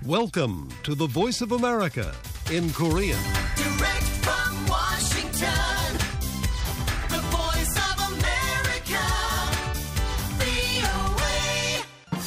Welcome to the Voice of America in Korean. Direct from Washington, the voice of America, VOA.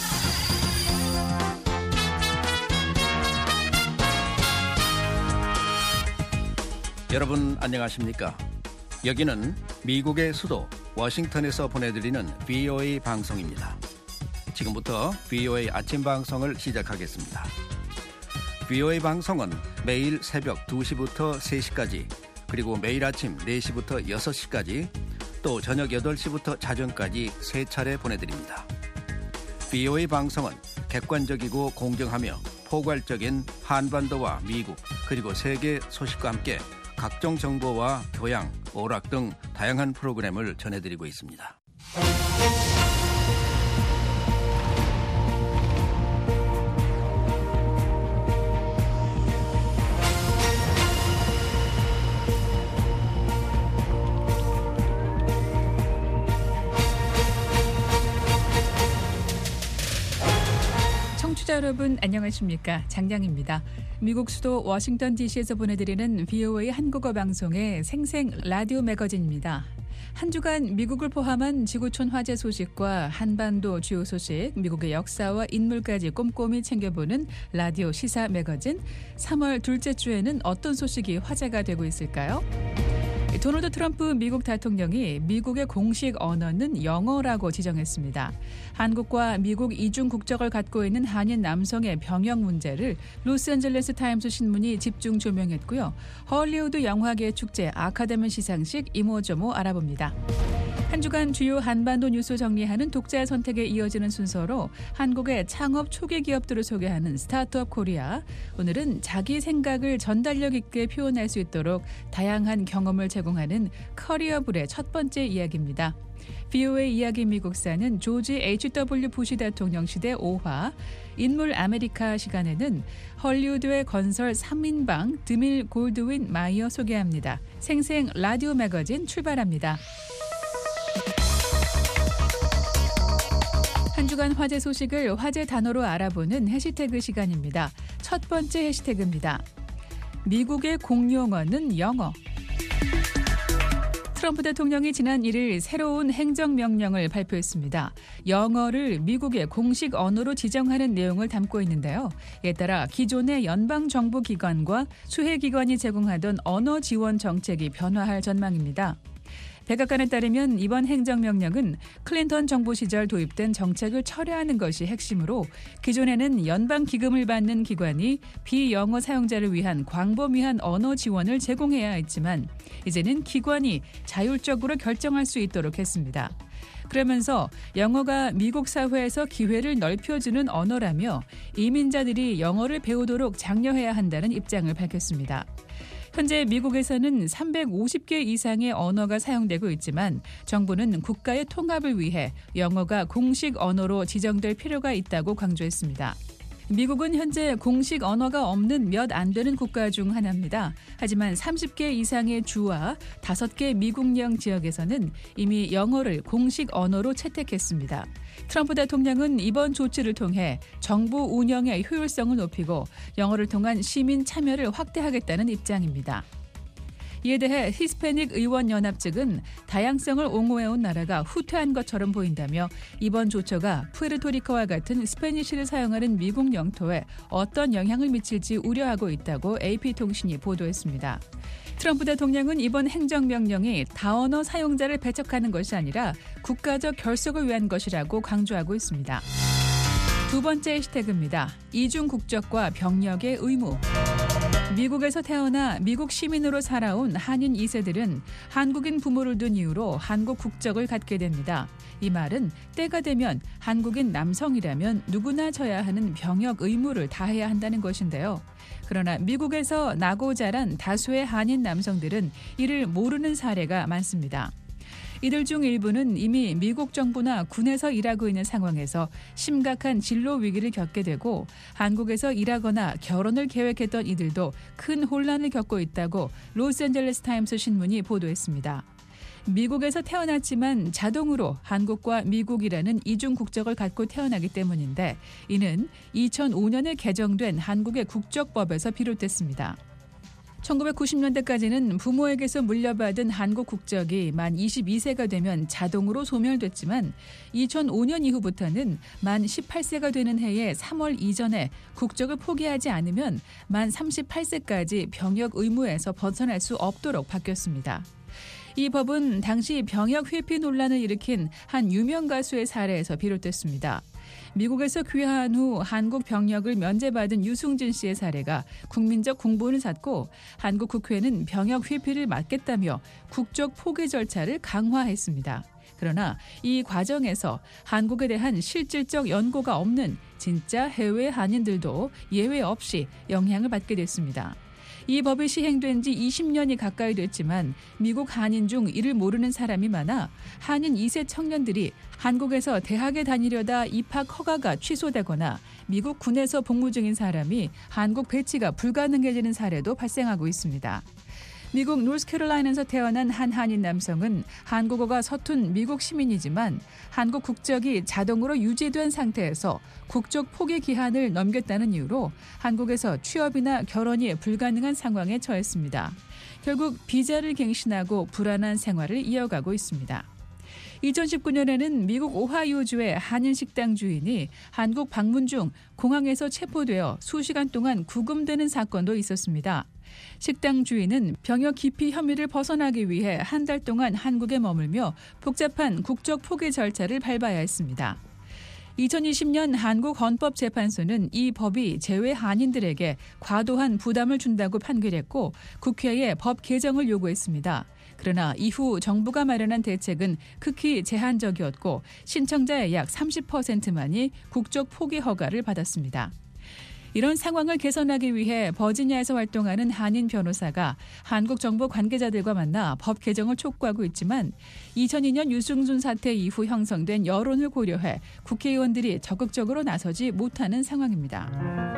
여러분 안녕하십니까? 여기는 미국의 수도 워싱턴에서 보내드리는 VOA 방송입니다. 지금부터 VOA 아침 방송을 시작하겠습니다. VOA 방송은 매일 새벽 2시부터 3시까지, 그리고 매일 아침 4시부터 6시까지, 또 저녁 8시부터 자정까지 3차례 보내드립니다. VOA 방송은 객관적이고 공정하며 포괄적인 한반도와 미국, 그리고 세계 소식과 함께 각종 정보와 교양, 오락 등 다양한 프로그램을 전해드리고 있습니다. 청취자 여러분 안녕하십니까? 장량입니다. 미국 수도 워싱턴 DC에서 보내드리는 VOA 한국어 방송의 생생 라디오 매거진입니다. 한 주간 미국을 포함한 지구촌 화재 소식과 한반도 주요 소식, 미국의 역사와 인물까지 꼼꼼히 챙겨보는 라디오 시사 매거진. 3월 둘째 주에는 어떤 소식이 화제가 되고 있을까요? 도널드 트럼프 미국 대통령이 미국의 공식 언어는 영어라고 지정했습니다. 한국과 미국 이중 국적을 갖고 있는 한인 남성의 병역 문제를 로스앤젤레스 타임스 신문이 집중 조명했고요. 헐리우드 영화계 축제 아카데미 시상식 이모저모 알아봅니다. 한 주간 주요 한반도 뉴스 정리하는 독자 선택에 이어지는 순서로 한국의 창업 초기 기업들을 소개하는 스타트업 코리아. 오늘은 자기 생각을 전달력 있게 표현할 수 있도록 다양한 경험을 제공하는 커리어블의 첫 번째 이야기입니다. VOA 이야기 미국사는 조지 H.W. 부시 대통령 시대 5화, 인물 아메리카 시간에는 헐리우드의 건설 3인방 드밀 골드윈 마이어 소개합니다. 생생 라디오 매거진 출발합니다. 한 주간 화제 소식을 화제 단어로 알아보는 해시태그 시간입니다. 첫 번째 해시태그입니다. 미국의 공용어는 영어. 트럼프 대통령이 지난 1일 새로운 행정명령을 발표했습니다. 영어를 미국의 공식 언어로 지정하는 내용을 담고 있는데요. 이에 따라 기존의 연방정부기관과 수혜기관이 제공하던 언어 지원 정책이 변화할 전망입니다. 백악관에 따르면 이번 행정명령은 클린턴 정부 시절 도입된 정책을 철회하는 것이 핵심으로, 기존에는 연방기금을 받는 기관이 비영어 사용자를 위한 광범위한 언어 지원을 제공해야 했지만 이제는 기관이 자율적으로 결정할 수 있도록 했습니다. 그러면서 영어가 미국 사회에서 기회를 넓혀주는 언어라며 이민자들이 영어를 배우도록 장려해야 한다는 입장을 밝혔습니다. 현재 미국에서는 350개 이상의 언어가 사용되고 있지만 정부는 국가의 통합을 위해 영어가 공식 언어로 지정될 필요가 있다고 강조했습니다. 미국은 현재 공식 언어가 없는 몇 안 되는 국가 중 하나입니다. 하지만 30개 이상의 주와 5개 미국령 지역에서는 이미 영어를 공식 언어로 채택했습니다. 트럼프 대통령은 이번 조치를 통해 정부 운영의 효율성을 높이고 영어를 통한 시민 참여를 확대하겠다는 입장입니다. 이에 대해 히스패닉 의원연합 측은 다양성을 옹호해온 나라가 후퇴한 것처럼 보인다며 이번 조처가 푸에르토리코와 같은 스페니쉬를 사용하는 미국 영토에 어떤 영향을 미칠지 우려하고 있다고 AP통신이 보도했습니다. 트럼프 대통령은 이번 행정명령이 다언어 사용자를 배척하는 것이 아니라 국가적 결속을 위한 것이라고 강조하고 있습니다. 두 번째 해시태그입니다. 이중 국적과 병역의 의무. 미국에서 태어나 미국 시민으로 살아온 한인 2세들은 한국인 부모를 둔 이유로 한국 국적을 갖게 됩니다. 이 말은 때가 되면 한국인 남성이라면 누구나 져야 하는 병역 의무를 다해야 한다는 것인데요. 그러나 미국에서 나고 자란 다수의 한인 남성들은 이를 모르는 사례가 많습니다. 이들 중 일부는 이미 미국 정부나 군에서 일하고 있는 상황에서 심각한 진로 위기를 겪게 되고, 한국에서 일하거나 결혼을 계획했던 이들도 큰 혼란을 겪고 있다고 로스앤젤레스 타임스 신문이 보도했습니다. 미국에서 태어났지만 자동으로 한국과 미국이라는 이중 국적을 갖고 태어나기 때문인데 이는 2005년에 개정된 한국의 국적법에서 비롯됐습니다. 1990년대까지는 부모에게서 물려받은 한국 국적이 만 22세가 되면 자동으로 소멸됐지만 2005년 이후부터는 만 18세가 되는 해의 3월 이전에 국적을 포기하지 않으면 만 38세까지 병역 의무에서 벗어날 수 없도록 바뀌었습니다. 이 법은 당시 병역 회피 논란을 일으킨 한 유명 가수의 사례에서 비롯됐습니다. 미국에서 귀화한 후 한국 병역을 면제받은 유승준 씨의 사례가 국민적 공분을 샀고 한국 국회는 병역 회피를 막겠다며 국적 포기 절차를 강화했습니다. 그러나 이 과정에서 한국에 대한 실질적 연고가 없는 진짜 해외 한인들도 예외 없이 영향을 받게 됐습니다. 이 법이 시행된 지 20년이 가까이 됐지만 미국 한인 중 이를 모르는 사람이 많아 한인 2세 청년들이 한국에서 대학에 다니려다 입학 허가가 취소되거나 미국 군에서 복무 중인 사람이 한국 배치가 불가능해지는 사례도 발생하고 있습니다. 미국 노스캐롤라이나에서 태어난 한 한인 남성은 한국어가 서툰 미국 시민이지만 한국 국적이 자동으로 유지된 상태에서 국적 포기 기한을 넘겼다는 이유로 한국에서 취업이나 결혼이 불가능한 상황에 처했습니다. 결국 비자를 갱신하고 불안한 생활을 이어가고 있습니다. 2019년에는 미국 오하이오주의 한인 식당 주인이 한국 방문 중 공항에서 체포되어 수시간 동안 구금되는 사건도 있었습니다. 식당 주인은 병역 기피 혐의를 벗어나기 위해 한 달 동안 한국에 머물며 복잡한 국적 포기 절차를 밟아야 했습니다. 2020년 한국헌법재판소는 이 법이 재외 한인들에게 과도한 부담을 준다고 판결했고 국회에 법 개정을 요구했습니다. 그러나 이후 정부가 마련한 대책은 극히 제한적이었고 신청자의 약 30%만이 국적 포기 허가를 받았습니다. 이런 상황을 개선하기 위해 버지니아에서 활동하는 한인 변호사가 한국 정부 관계자들과 만나 법 개정을 촉구하고 있지만 2002년 유승준 사태 이후 형성된 여론을 고려해 국회의원들이 적극적으로 나서지 못하는 상황입니다.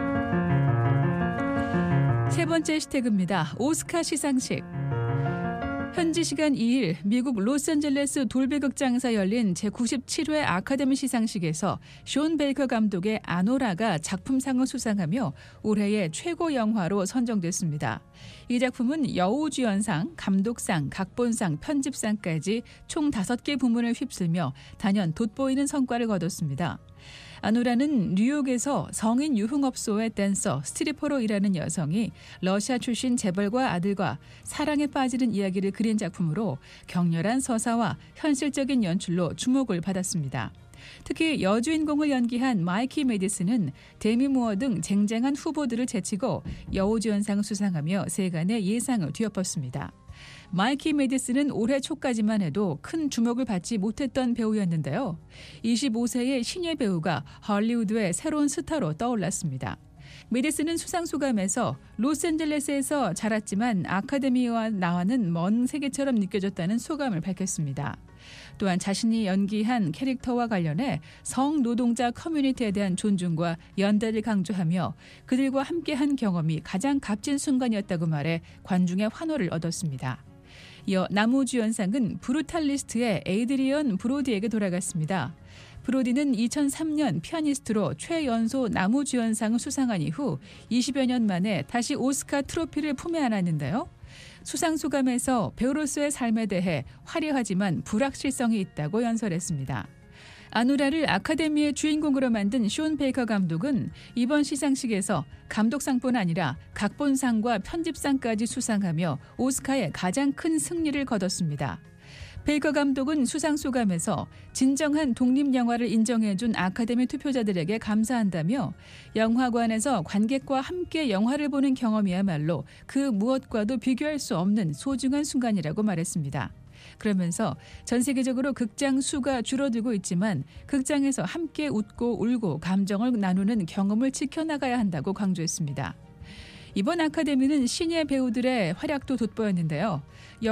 세 번째 시태그입니다. 오스카 시상식. 현지 시간 2일 미국 로스앤젤레스 돌비 극장에서 열린 제97회 아카데미 시상식에서 숀 베이커 감독의 아노라가 작품상을 수상하며 올해의 최고 영화로 선정됐습니다. 이 작품은 여우주연상, 감독상, 각본상, 편집상까지 총 5개 부문을 휩쓸며 단연 돋보이는 성과를 거뒀습니다. 아노라는 뉴욕에서 성인 유흥업소의 댄서, 스트리퍼로 일하는 여성이 러시아 출신 재벌과 아들과 사랑에 빠지는 이야기를 그린 작품으로 격렬한 서사와 현실적인 연출로 주목을 받았습니다. 특히 여주인공을 연기한 마이키 메디슨은 데미 무어 등 쟁쟁한 후보들을 제치고 여우주연상을 수상하며 세간의 예상을 뒤엎었습니다. 마이키 메디슨은 올해 초까지만 해도 큰 주목을 받지 못했던 배우였는데요. 25세의 신예 배우가 할리우드의 새로운 스타로 떠올랐습니다. 메디슨은 수상소감에서 로스앤젤레스에서 자랐지만 아카데미와 나와는 먼 세계처럼 느껴졌다는 소감을 밝혔습니다. 또한 자신이 연기한 캐릭터와 관련해 성노동자 커뮤니티에 대한 존중과 연대를 강조하며 그들과 함께한 경험이 가장 값진 순간이었다고 말해 관중의 환호를 얻었습니다. 이어 나무주연상은 브루탈리스트의 에이드리언 브로디에게 돌아갔습니다. 브로디는 2003년 피아니스트로 최연소 나무주연상을 수상한 이후 20여 년 만에 다시 오스카 트로피를 품에 안았는데요. 수상 소감에서 배우로서의 삶에 대해 화려하지만 불확실성이 있다고 연설했습니다. 아누라를 아카데미의 주인공으로 만든 숀 베이커 감독은 이번 시상식에서 감독상뿐 아니라 각본상과 편집상까지 수상하며 오스카의 가장 큰 승리를 거뒀습니다. 베이커 감독은 수상 소감에서 진정한 독립영화를 인정해준 아카데미 투표자들에게 감사한다며 영화관에서 관객과 함께 영화를 보는 경험이야말로 그 무엇과도 비교할 수 없는 소중한 순간이라고 말했습니다. 그러면서 전 세계적으로 극장 수가 줄어들고 있지만 극장에서 함께 웃고 울고 감정을 나누는 경험을 지켜나가야 한다고 강조했습니다. 이번 아카데미는 신예 배우들의 활약도 돋보였는데요.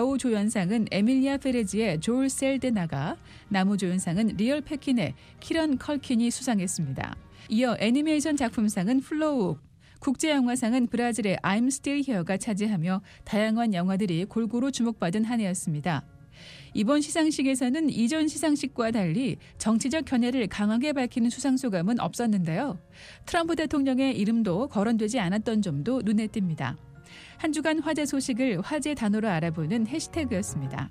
여우조연상은 에밀리아 페레지의 조엘 셀데나가, 나무조연상은 리얼 패킨의 키런 컬킨이 수상했습니다. 이어 애니메이션 작품상은 플로우, 국제영화상은 브라질의 I'm Still Here가 차지하며 다양한 영화들이 골고루 주목받은 한 해였습니다. 이번 시상식에서는 이전 시상식과 달리 정치적 견해를 강하게 밝히는 수상소감은 없었는데요. 트럼프 대통령의 이름도 거론되지 않았던 점도 눈에 띕니다. 한 주간 화제 소식을 화제 단어로 알아보는 해시태그였습니다.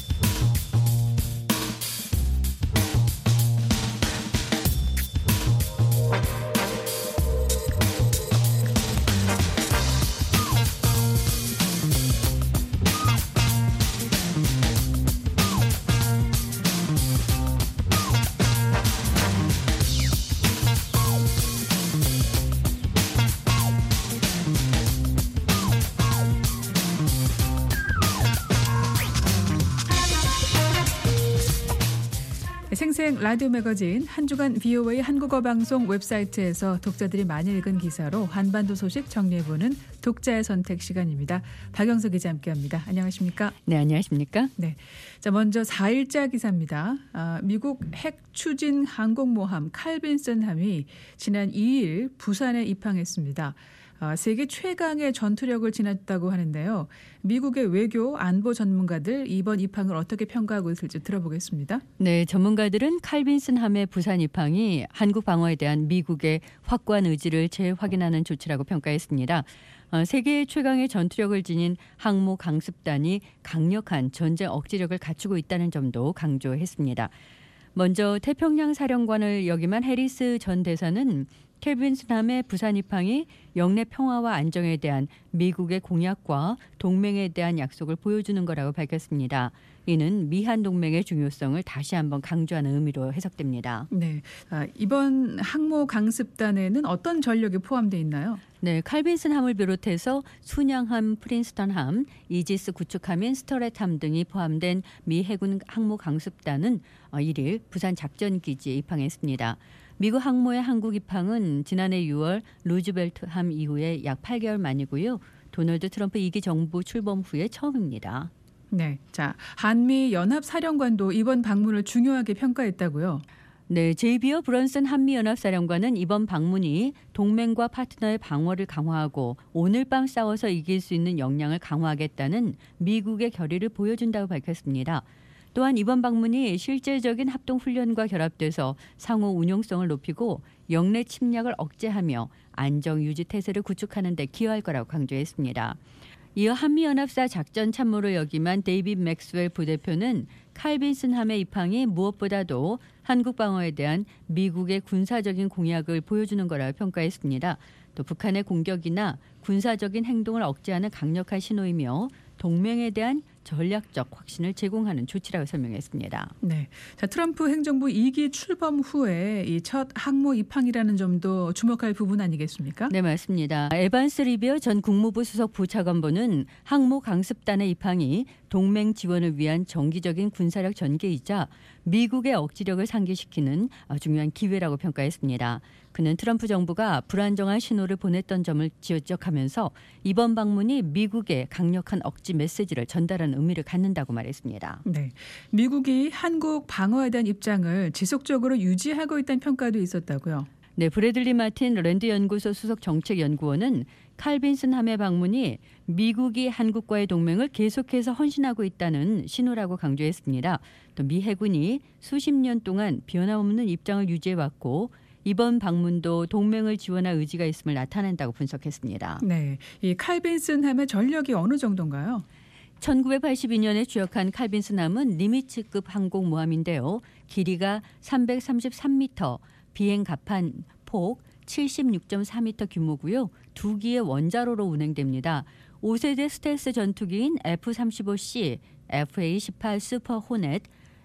생생 라디오 매거진 한 주간 VOA 한국어 방송 웹사이트에서 독자들이 많이 읽은 기사로 한반도 소식 정리해보는 독자의 선택 시간입니다. 박영석 기자 함께합니다. 안녕하십니까? 네, 안녕하십니까? 네, 자 먼저 4일자 기사입니다. 미국 핵 추진 항공모함 칼빈슨함이 지난 2일 부산에 입항했습니다. 세계 최강의 전투력을 지녔다고 하는데요. 미국의 외교 안보 전문가들 이번 입항을 어떻게 평가하고 있을지 들어보겠습니다. 네, 전문가들은 칼빈슨함의 부산 입항이 한국 방어에 대한 미국의 확고한 의지를 재확인하는 조치라고 평가했습니다. 세계 최강의 전투력을 지닌 항모 강습단이 강력한 전쟁 억지력을 갖추고 있다는 점도 강조했습니다. 먼저 태평양 사령관을 역임한 해리스 전 대사는 칼빈슨함의 부산 입항이 영내 평화와 안정에 대한 미국의 공약과 동맹에 대한 약속을 보여주는 거라고 밝혔습니다. 이는 미한 동맹의 중요성을 다시 한번 강조하는 의미로 해석됩니다. 네, 이번 항모 강습단에는 어떤 전력이 포함되어 있나요? 네, 칼빈슨함을 비롯해서 순양함, 프린스턴함, 이지스 구축함인 스터렛함 등이 포함된 미 해군 항모 강습단은 1일 부산 작전기지에 입항했습니다. 미국 항모의 한국 입항은 지난해 6월 루즈벨트함 이후에 약 8개월 만이고요. 도널드 트럼프 2기 정부 출범 후에 처음입니다. 네, 자 한미 연합 사령관도 이번 방문을 중요하게 평가했다고요. 네, 제이비어 브런슨 한미연합사령관은 이번 방문이 동맹과 파트너의 방어를 강화하고 오늘 밤 싸워서 이길 수 있는 역량을 강화하겠다는 미국의 결의를 보여준다고 밝혔습니다. 또한 이번 방문이 실질적인 합동훈련과 결합돼서 상호 운용성을 높이고 영내 침략을 억제하며 안정 유지 태세를 구축하는 데 기여할 거라고 강조했습니다. 이어 한미연합사 작전 참모를 역임한 데이빗 맥스웰 부대표는 칼빈슨함의 입항이 무엇보다도 한국 방어에 대한 미국의 군사적인 공약을 보여주는 거라고 평가했습니다. 또 북한의 공격이나 군사적인 행동을 억제하는 강력한 신호이며 동맹에 대한 전략적 확신을 제공하는 조치라고 설명했습니다. 네, 자 트럼프 행정부 2기 출범 후에 이 첫 항모 입항이라는 점도 주목할 부분 아니겠습니까? 네, 맞습니다. 에반스 리비어 전 국무부 수석 부차관보는 항모 강습단의 입항이 동맹 지원을 위한 정기적인 군사력 전개이자 미국의 억지력을 상기시키는 중요한 기회라고 평가했습니다. 그는 트럼프 정부가 불안정한 신호를 보냈던 점을 지적하면서 이번 방문이 미국의 강력한 억지 메시지를 전달하는 의미를 갖는다고 말했습니다. 네, 미국이 한국 방어에 대한 입장을 지속적으로 유지하고 있다는 평가도 있었다고요. 네, 브래들리 마틴 랜드 연구소 수석 정책연구원은 칼빈슨함의 방문이 미국이 한국과의 동맹을 계속해서 헌신하고 있다는 신호라고 강조했습니다. 또 미 해군이 수십 년 동안 변함없는 입장을 유지해왔고 이번 방문도 동맹을 지원할 의지가 있음을 나타낸다고 분석했습니다. 네, 이 칼빈슨함의 전력이 어느 정도인가요? 1982년에 주역한 칼빈슨함은 니미츠급 항공모함인데요. 길이가 333m, 비행 갑판 폭 76.4m 규모고요. 2기의 원자로로 운행됩니다. 5세대 스텔스 전투기인 F-35C, FA-18 슈퍼 호넷,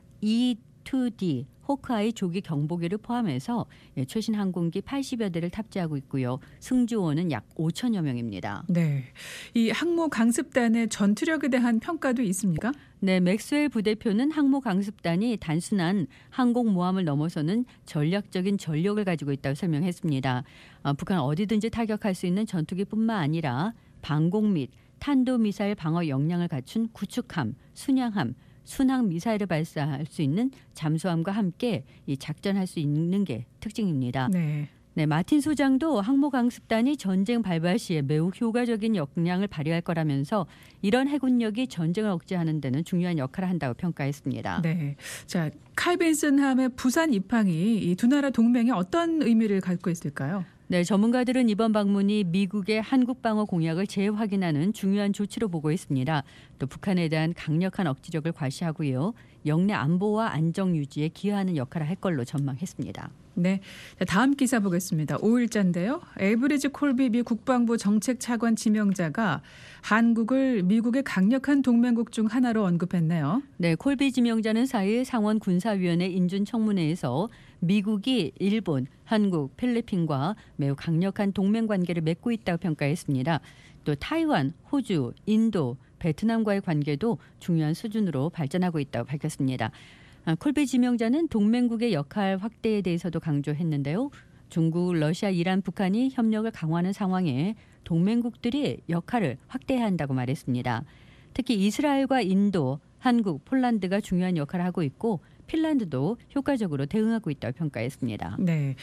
E-2D 호크아이 조기 경보기를 포함해서 최신 항공기 80여 대를 탑재하고 있고요. 승조원은 약 5천여 명입니다. 네, 이 항모 강습단의 전투력에 대한 평가도 있습니까? 네, 맥스웰 부대표는 항모 강습단이 단순한 항공모함을 넘어서는 전략적인 전력을 가지고 있다고 설명했습니다. 북한 어디든지 타격할 수 있는 전투기뿐만 아니라 방공 및 탄도미사일 방어 역량을 갖춘 구축함, 순양함, 순항 미사일을 발사할 수 있는 잠수함과 함께 이 작전할 수 있는 게 특징입니다. 네. 네, 마틴 소장도 항모 강습단이 전쟁 발발 시에 매우 효과적인 역량을 발휘할 거라면서 이런 해군력이 전쟁을 억제하는 데는 중요한 역할을 한다고 평가했습니다. 네. 자, 칼 빈슨함의 부산 입항이 이 두 나라 동맹에 어떤 의미를 갖고 있을까요? 네, 전문가들은 이번 방문이 미국의 한국 방어 공약을 재확인하는 중요한 조치로 보고 있습니다. 또 북한에 대한 강력한 억지력을 과시하고요. 영내 안보와 안정 유지에 기여하는 역할을 할 걸로 전망했습니다. 네. 자, 다음 기사 보겠습니다. 5일자인데요. 에이브리지 콜비 미 국방부 정책차관 지명자가 한국을 미국의 강력한 동맹국 중 하나로 언급했네요. 네, 콜비 지명자는 4일 상원 군사위원회 인준 청문회에서 미국이 일본, 한국, 필리핀과 매우 강력한 동맹 관계를 맺고 있다고 평가했습니다. 또 타이완, 호주, 인도, 베트남과의 관계도 중요한 수준으로 발전하고 있다고 밝혔습니다. 콜비 지명자는 동맹국의 역할 확대에 대해서도 강조했는데요. 중국, 러시아, 이란, 북한이 협력을 강화하는 상황에 동맹국들이 역할을 확대해야 한다고 말했습니다. 특히 이스라엘과 인도, 한국, 폴란드가 중요한 역할을 하고 있고 핀란드도 효과적으로 대응하고 있다고 평가했습니다. 네,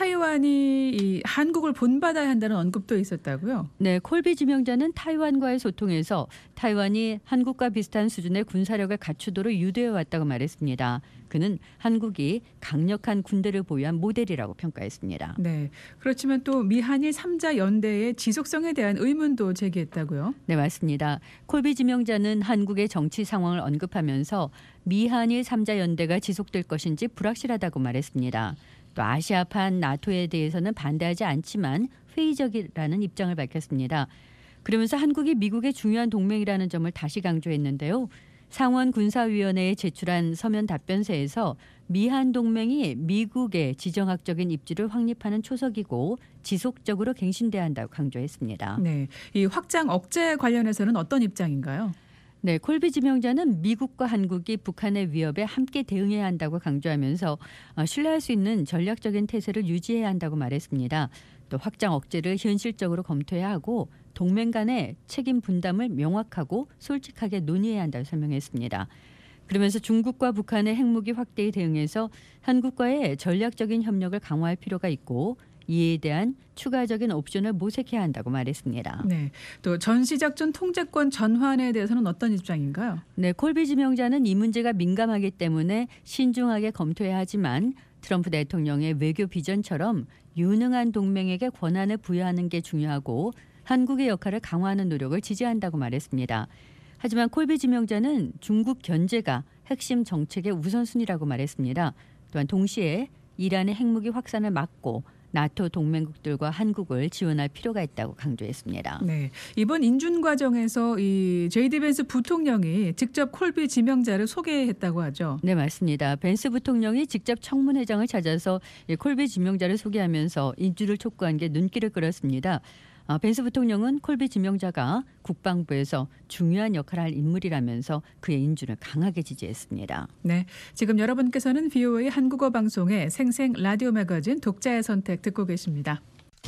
타이완이 이 한국을 본받아야 한다는 언급도 있었다고요? 네, 콜비 지명자는 타이완과의 소통에서 타이완이 한국과 비슷한 수준의 군사력을 갖추도록 유도해 왔다고 말했습니다. 그는 한국이 강력한 군대를 보유한 모델이라고 평가했습니다. 네, 그렇지만 또 미한일 3자 연대의 지속성에 대한 의문도 제기했다고요? 네, 맞습니다. 콜비 지명자는 한국의 정치 상황을 언급하면서 미한일 3자 연대가 지속될 것인지 불확실하다고 말했습니다. 또 아시아판 나토에 대해서는 반대하지 않지만 회의적이라는 입장을 밝혔습니다. 그러면서 한국이 미국의 중요한 동맹이라는 점을 다시 강조했는데요. 상원 군사위원회에 제출한 서면 답변서에서 미한 동맹이 미국의 지정학적인 입지를 확립하는 초석이고 지속적으로 갱신돼야 한다고 강조했습니다. 네, 이 확장 억제 관련해서는 어떤 입장인가요? 네, 콜비 지명자는 미국과 한국이 북한의 위협에 함께 대응해야 한다고 강조하면서 신뢰할 수 있는 전략적인 태세를 유지해야 한다고 말했습니다. 또 확장 억제를 현실적으로 검토해야 하고 동맹 간의 책임 분담을 명확하고 솔직하게 논의해야 한다고 설명했습니다. 그러면서 중국과 북한의 핵무기 확대에 대응해서 한국과의 전략적인 협력을 강화할 필요가 있고 이에 대한 추가적인 옵션을 모색해야 한다고 말했습니다. 네, 또 전시작전 통제권 전환에 대해서는 어떤 입장인가요? 네, 콜비 지명자는 이 문제가 민감하기 때문에 신중하게 검토해야 하지만 트럼프 대통령의 외교 비전처럼 유능한 동맹에게 권한을 부여하는 게 중요하고 한국의 역할을 강화하는 노력을 지지한다고 말했습니다. 하지만 콜비 지명자는 중국 견제가 핵심 정책의 우선순위라고 말했습니다. 또한 동시에 이란의 핵무기 확산을 막고 나토 동맹국들과 한국을 지원할 필요가 있다고 강조했습니다. 네, 이번 인준 과정에서 이 JD 벤스 부통령이 직접 콜비 지명자를 소개했다고 하죠. 네, 맞습니다. 벤스 부통령이 직접 청문회장을 찾아서 콜비 지명자를 소개하면서 인준을 촉구한 게 눈길을 끌었습니다. 벤스 부통령은 콜비 지명자가 국방부에서 중요한 역할을 할 인물이라면서 그의 인준을 강하게 지지했습니다. 네, 지금 여러분께서는 VOA 한국어 방송의 생생 라디오 매거진 독자의 선택 듣고 계십니다.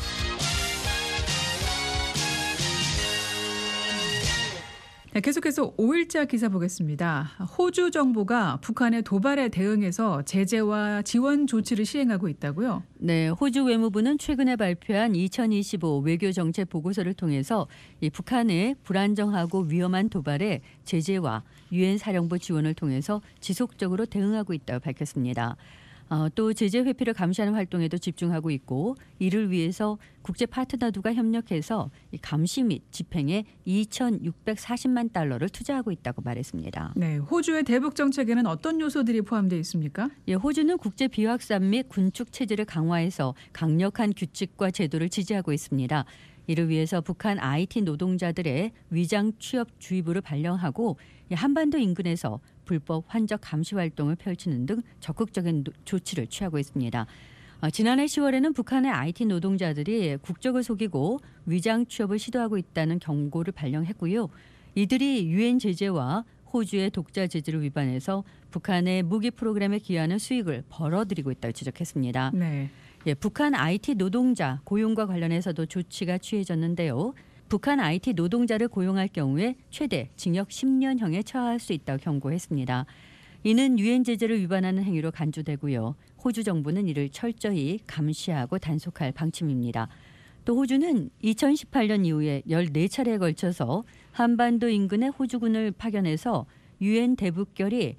네, 계속해서 5일자 기사 보겠습니다. 호주 정부가 북한의 도발에 대응해서 제재와 지원 조치를 시행하고 있다고요? 네, 호주 외무부는 최근에 발표한 2025 외교정책 보고서를 통해서 이 북한의 불안정하고 위험한 도발에 제재와 유엔 사령부 지원을 통해서 지속적으로 대응하고 있다고 밝혔습니다. 또 제재 회피를 감시하는 활동에도 집중하고 있고 이를 위해서 국제 파트너들과 협력해서 감시 및 집행에 2,640만 달러를 투자하고 있다고 말했습니다. 네, 호주의 대북 정책에는 어떤 요소들이 포함되어 있습니까? 예, 호주는 국제 비확산 및 군축 체제를 강화해서 강력한 규칙과 제도를 지지하고 있습니다. 이를 위해서 북한 IT 노동자들의 위장 취업 주의부를 발령하고 한반도 인근에서 불법 환적 감시 활동을 펼치는 등 적극적인 조치를 취하고 있습니다. 지난해 10월에는 북한의 IT 노동자들이 국적을 속이고 위장 취업을 시도하고 있다는 경고를 발령했고요. 이들이 유엔 제재와 호주의 독자 제재를 위반해서 북한의 무기 프로그램에 기여하는 수익을 벌어들이고 있다고 지적했습니다. 네. 예, 북한 IT 노동자 고용과 관련해서도 조치가 취해졌는데요. 북한 IT 노동자를 고용할 경우에 최대 징역 10년형에 처할 수 있다고 경고했습니다. 이는 유엔 제재를 위반하는 행위로 간주되고요. 호주 정부는 이를 철저히 감시하고 단속할 방침입니다. 또 호주는 2018년 이후에 14차례에 걸쳐서 한반도 인근에 호주군을 파견해서 유엔 대북결의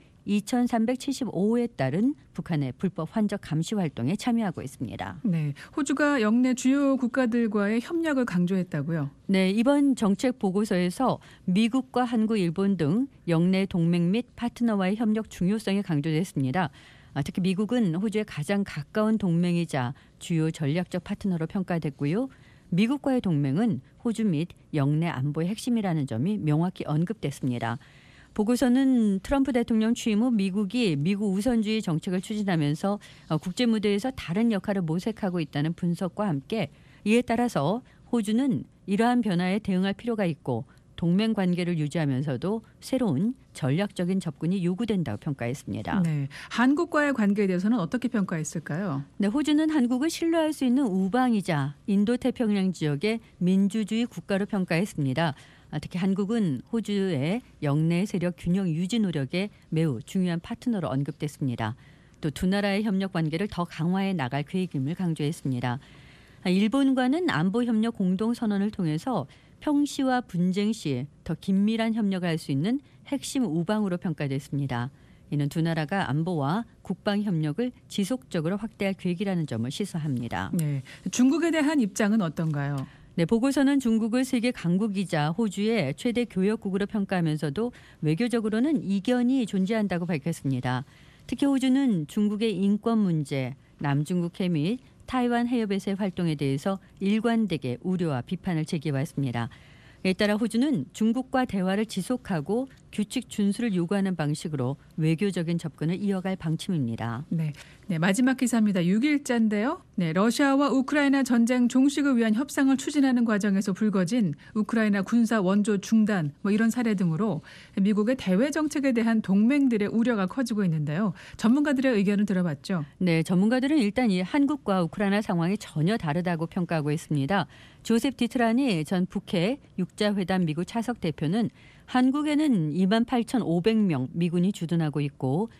2375호에 따른 북한의 불법 환적 감시 활동에 참여하고 있습니다. 네, 호주가 영내 주요 국가들과의 협력을 강조했다고요? 네, 이번 정책 보고서에서 미국과 한국, 일본 등 영내 동맹 및 파트너와의 협력 중요성이 강조됐습니다. 특히 미국은 호주의 가장 가까운 동맹이자 주요 전략적 파트너로 평가됐고요. 미국과의 동맹은 호주 및 영내 안보의 핵심이라는 점이 명확히 언급됐습니다. 보고서는 트럼프 대통령 취임 후 미국이 미국 우선주의 정책을 추진하면서 국제 무대에서 다른 역할을 모색하고 있다는 분석과 함께 이에 따라서 호주는 이러한 변화에 대응할 필요가 있고 동맹 관계를 유지하면서도 새로운 전략적인 접근이 요구된다고 평가했습니다. 네, 한국과의 관계에 대해서는 어떻게 평가했을까요? 네, 호주는 한국을 신뢰할 수 있는 우방이자 인도태평양 지역의 민주주의 국가로 평가했습니다. 특히 한국은 호주의 영내 세력 균형 유지 노력에 매우 중요한 파트너로 언급됐습니다. 또 두 나라의 협력 관계를 더 강화해 나갈 계획임을 강조했습니다. 일본과는 안보협력 공동선언을 통해서 평시와 분쟁 시 더 긴밀한 협력을 할 수 있는 핵심 우방으로 평가됐습니다. 이는 두 나라가 안보와 국방 협력을 지속적으로 확대할 계획이라는 점을 시사합니다. 네, 중국에 대한 입장은 어떤가요? 네, 보고서는 중국을 세계 강국이자 호주의 최대 교역국으로 평가하면서도 외교적으로는 이견이 존재한다고 밝혔습니다. 특히 호주는 중국의 인권 문제, 남중국 해 및 타이완 해협에서의 활동에 대해서 일관되게 우려와 비판을 제기해왔습니다. 이에 따라 호주는 중국과 대화를 지속하고 규칙 준수를 요구하는 방식으로 외교적인 접근을 이어갈 방침입니다. 네, 마지막 기사입니다. 6일자인데요. 네, 러시아와 우크라이나 전쟁 종식을 위한 협상을 추진하는 과정에서 불거진 우크라이나 군사 원조 중단 이런 사례 등으로 미국의 대외 정책에 대한 동맹들의 우려가 커지고 있는데요. 전문가들의 의견을 들어봤죠. 네, 전문가들은 일단 이 한국과 우크라이나 상황이 전혀 다르다고 평가하고 있습니다. 조셉 디트라니 전 북해 육자회담 미국 차석 대표는 한국에는 28,500명 미군이 주둔하고 있고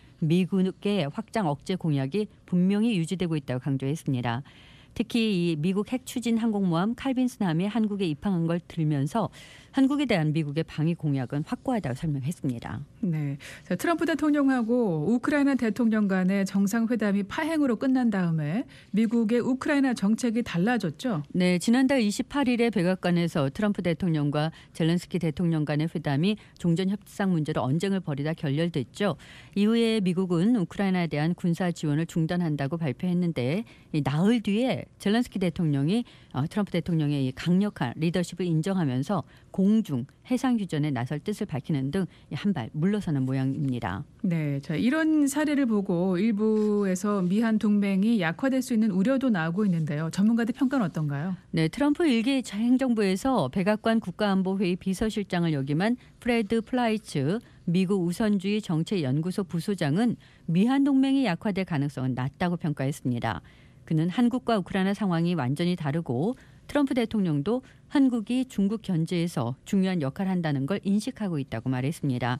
미국의 확장 억제 공약이 분명히 유지되고 있다고 강조했습니다. 특히 이 미국 핵 추진 항공모함 칼빈슨함이 한국에 입항한 걸 들면서 한국에 대한 미국의 방위 공약은 확고하다고 설명했습니다. 네, 자, 트럼프 대통령하고 우크라이나 대통령 간의 정상회담이 파행으로 끝난 다음에 미국의 우크라이나 정책이 달라졌죠? 네, 지난달 28일에 백악관에서 트럼프 대통령과 젤렌스키 대통령 간의 회담이 종전 협상 문제로 언쟁을 벌이다 결렬됐죠. 이후에 미국은 우크라이나에 대한 군사 지원을 중단한다고 발표했는데 나흘 뒤에 젤렌스키 대통령이 트럼프 대통령의 이 강력한 리더십을 인정하면서 공중 해상 휴전에 나설 뜻을 밝히는 등 한 발 물러서는 모양입니다. 네, 자, 이런 사례를 보고 일부에서 미한 동맹이 약화될 수 있는 우려도 나오고 있는데요. 전문가들 평가는 어떤가요? 네, 트럼프 일기 행정부에서 백악관 국가안보회의 비서실장을 역임한 프레드 플라이츠 미국 우선주의 정책연구소 부소장은 미한 동맹이 약화될 가능성은 낮다고 평가했습니다. 그는 한국과 우크라이나 상황이 완전히 다르고 트럼프 대통령도 한국이 중국 견제에서 중요한 역할을 한다는 걸 인식하고 있다고 말했습니다.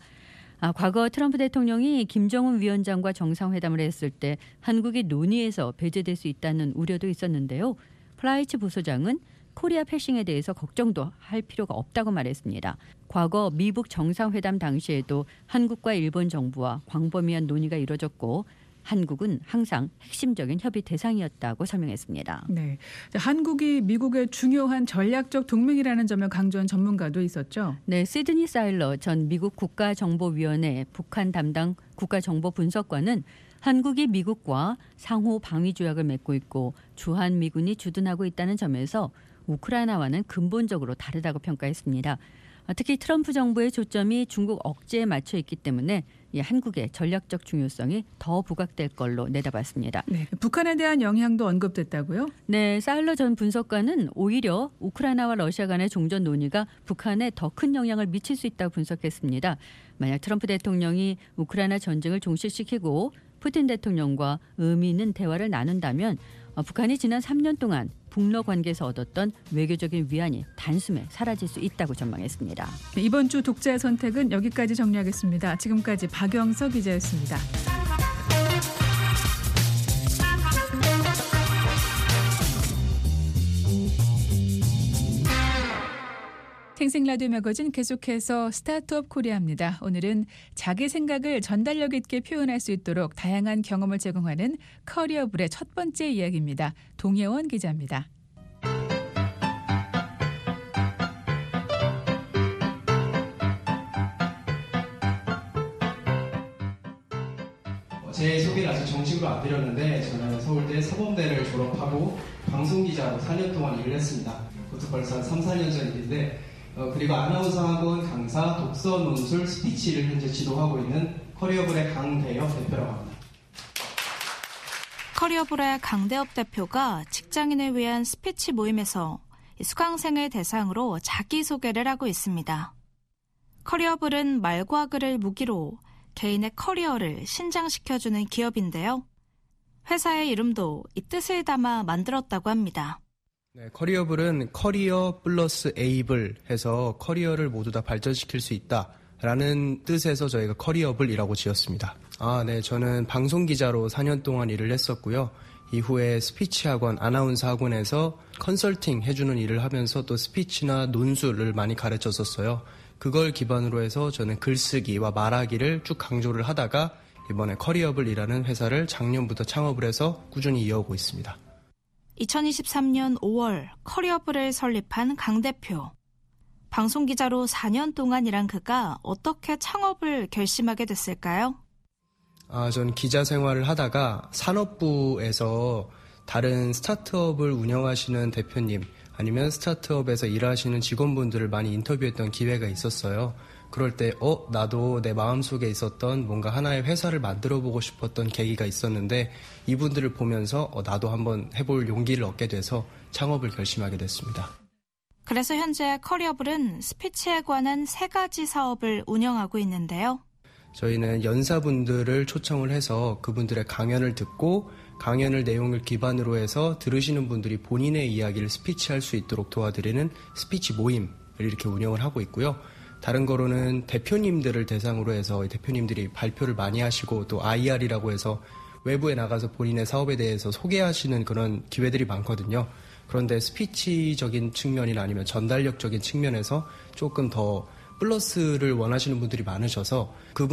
과거 트럼프 대통령이 김정은 위원장과 정상회담을 했을 때 한국이 논의에서 배제될 수 있다는 우려도 있었는데요. 플라이츠 부소장은 코리아 패싱에 대해서 걱정도 할 필요가 없다고 말했습니다. 과거 미북 정상회담 당시에도 한국과 일본 정부와 광범위한 논의가 이뤄졌고 한국은 항상 핵심적인 협의 대상이었다고 설명했습니다. 네, 자, 한국이 미국의 중요한 전략적 동맹이라는 점을 강조한 전문가도 있었죠. 네, 시드니 사일러 전 미국 국가정보위원회 북한 담당 국가정보분석관은 한국이 미국과 상호 방위 조약을 맺고 있고 주한미군이 주둔하고 있다는 점에서 우크라이나와는 근본적으로 다르다고 평가했습니다. 특히 트럼프 정부의 초점이 중국 억제에 맞춰 있기 때문에 한국의 전략적 중요성이 더 부각될 걸로 내다봤습니다. 네, 북한에 대한 영향도 언급됐다고요? 네, 사일러 전 분석관은 오히려 우크라이나와 러시아 간의 종전 논의가 북한에 더 큰 영향을 미칠 수 있다고 분석했습니다. 만약 트럼프 대통령이 우크라이나 전쟁을 종식시키고 푸틴 대통령과 의미 있는 대화를 나눈다면 북한이 지난 3년 동안 북러 관계에서 얻었던 외교적인 위안이 단숨에 사라질 수 있다고 전망했습니다. 네, 이번 주 독자의 선택은 여기까지 정리하겠습니다. 지금까지 박영석 기자였습니다. 생생라디오 매거진 계속해서 스타트업 코리아입니다. 오늘은 자기 생각을 전달력 있게 표현할 수 있도록 다양한 경험을 제공하는 커리어블의 첫 번째 이야기입니다. 동혜원 기자입니다. 제 소개를 아직 정식으로 안 드렸는데 저는 서울대 사범대를 졸업하고 방송기자로 4년 동안 일을 했습니다. 그것도 벌써 한 3, 4년 전 일인데 그리고 아나운서학원 강사, 독서, 논술, 스피치를 현재 지도하고 있는 커리어블의 강대엽 대표라고 합니다. 커리어블의 강대엽 대표가 직장인을 위한 스피치 모임에서 수강생을 대상으로 자기소개를 하고 있습니다. 커리어블은 말과 글을 무기로 개인의 커리어를 신장시켜주는 기업인데요. 회사의 이름도 이 뜻을 담아 만들었다고 합니다. 네, 커리어블은 커리어 플러스 에이블 해서 커리어를 모두 다 발전시킬 수 있다라는 뜻에서 저희가 커리어블이라고 지었습니다. 네, 저는 방송기자로 4년 동안 일을 했었고요. 이후에 스피치 학원, 아나운서 학원에서 컨설팅 해주는 일을 하면서 또 스피치나 논술을 많이 가르쳤었어요. 그걸 기반으로 해서 저는 글쓰기와 말하기를 쭉 강조를 하다가 이번에 커리어블이라는 회사를 작년부터 창업을 해서 꾸준히 이어오고 있습니다. 2023년 5월 커리어블을 설립한 강 대표. 방송기자로 4년 동안 일한 그가 어떻게 창업을 결심하게 됐을까요? 전 기자 생활을 하다가 산업부에서 다른 스타트업을 운영하시는 대표님 아니면 스타트업에서 일하시는 직원분들을 많이 인터뷰했던 기회가 있었어요. 그럴 때 나도 내 마음속에 있었던 뭔가 하나의 회사를 만들어보고 싶었던 계기가 있었는데 이분들을 보면서 나도 한번 해볼 용기를 얻게 돼서 창업을 결심하게 됐습니다. 그래서 현재 커리어블은 스피치에 관한 3가지 사업을 운영하고 있는데요. 저희는 연사분들을 초청을 해서 그분들의 강연을 듣고 강연을 내용을 기반으로 해서 들으시는 분들이 본인의 이야기를 스피치할 수 있도록 도와드리는 스피치 모임을 이렇게 운영을 하고 있고요. 다른 거로는 대표님들을 대상으로 해서 대표님들이 발표를 많이 하시고 또 IR이라고 해서 외부에 나가서 본인의 사업에 대해서 소개하시는 그런 기회들이 많거든요. 그런데 스피치적인 측면이나 아니면 전달력적인 측면에서 조금 더 플러스를 원하시는 분들이 많으셔서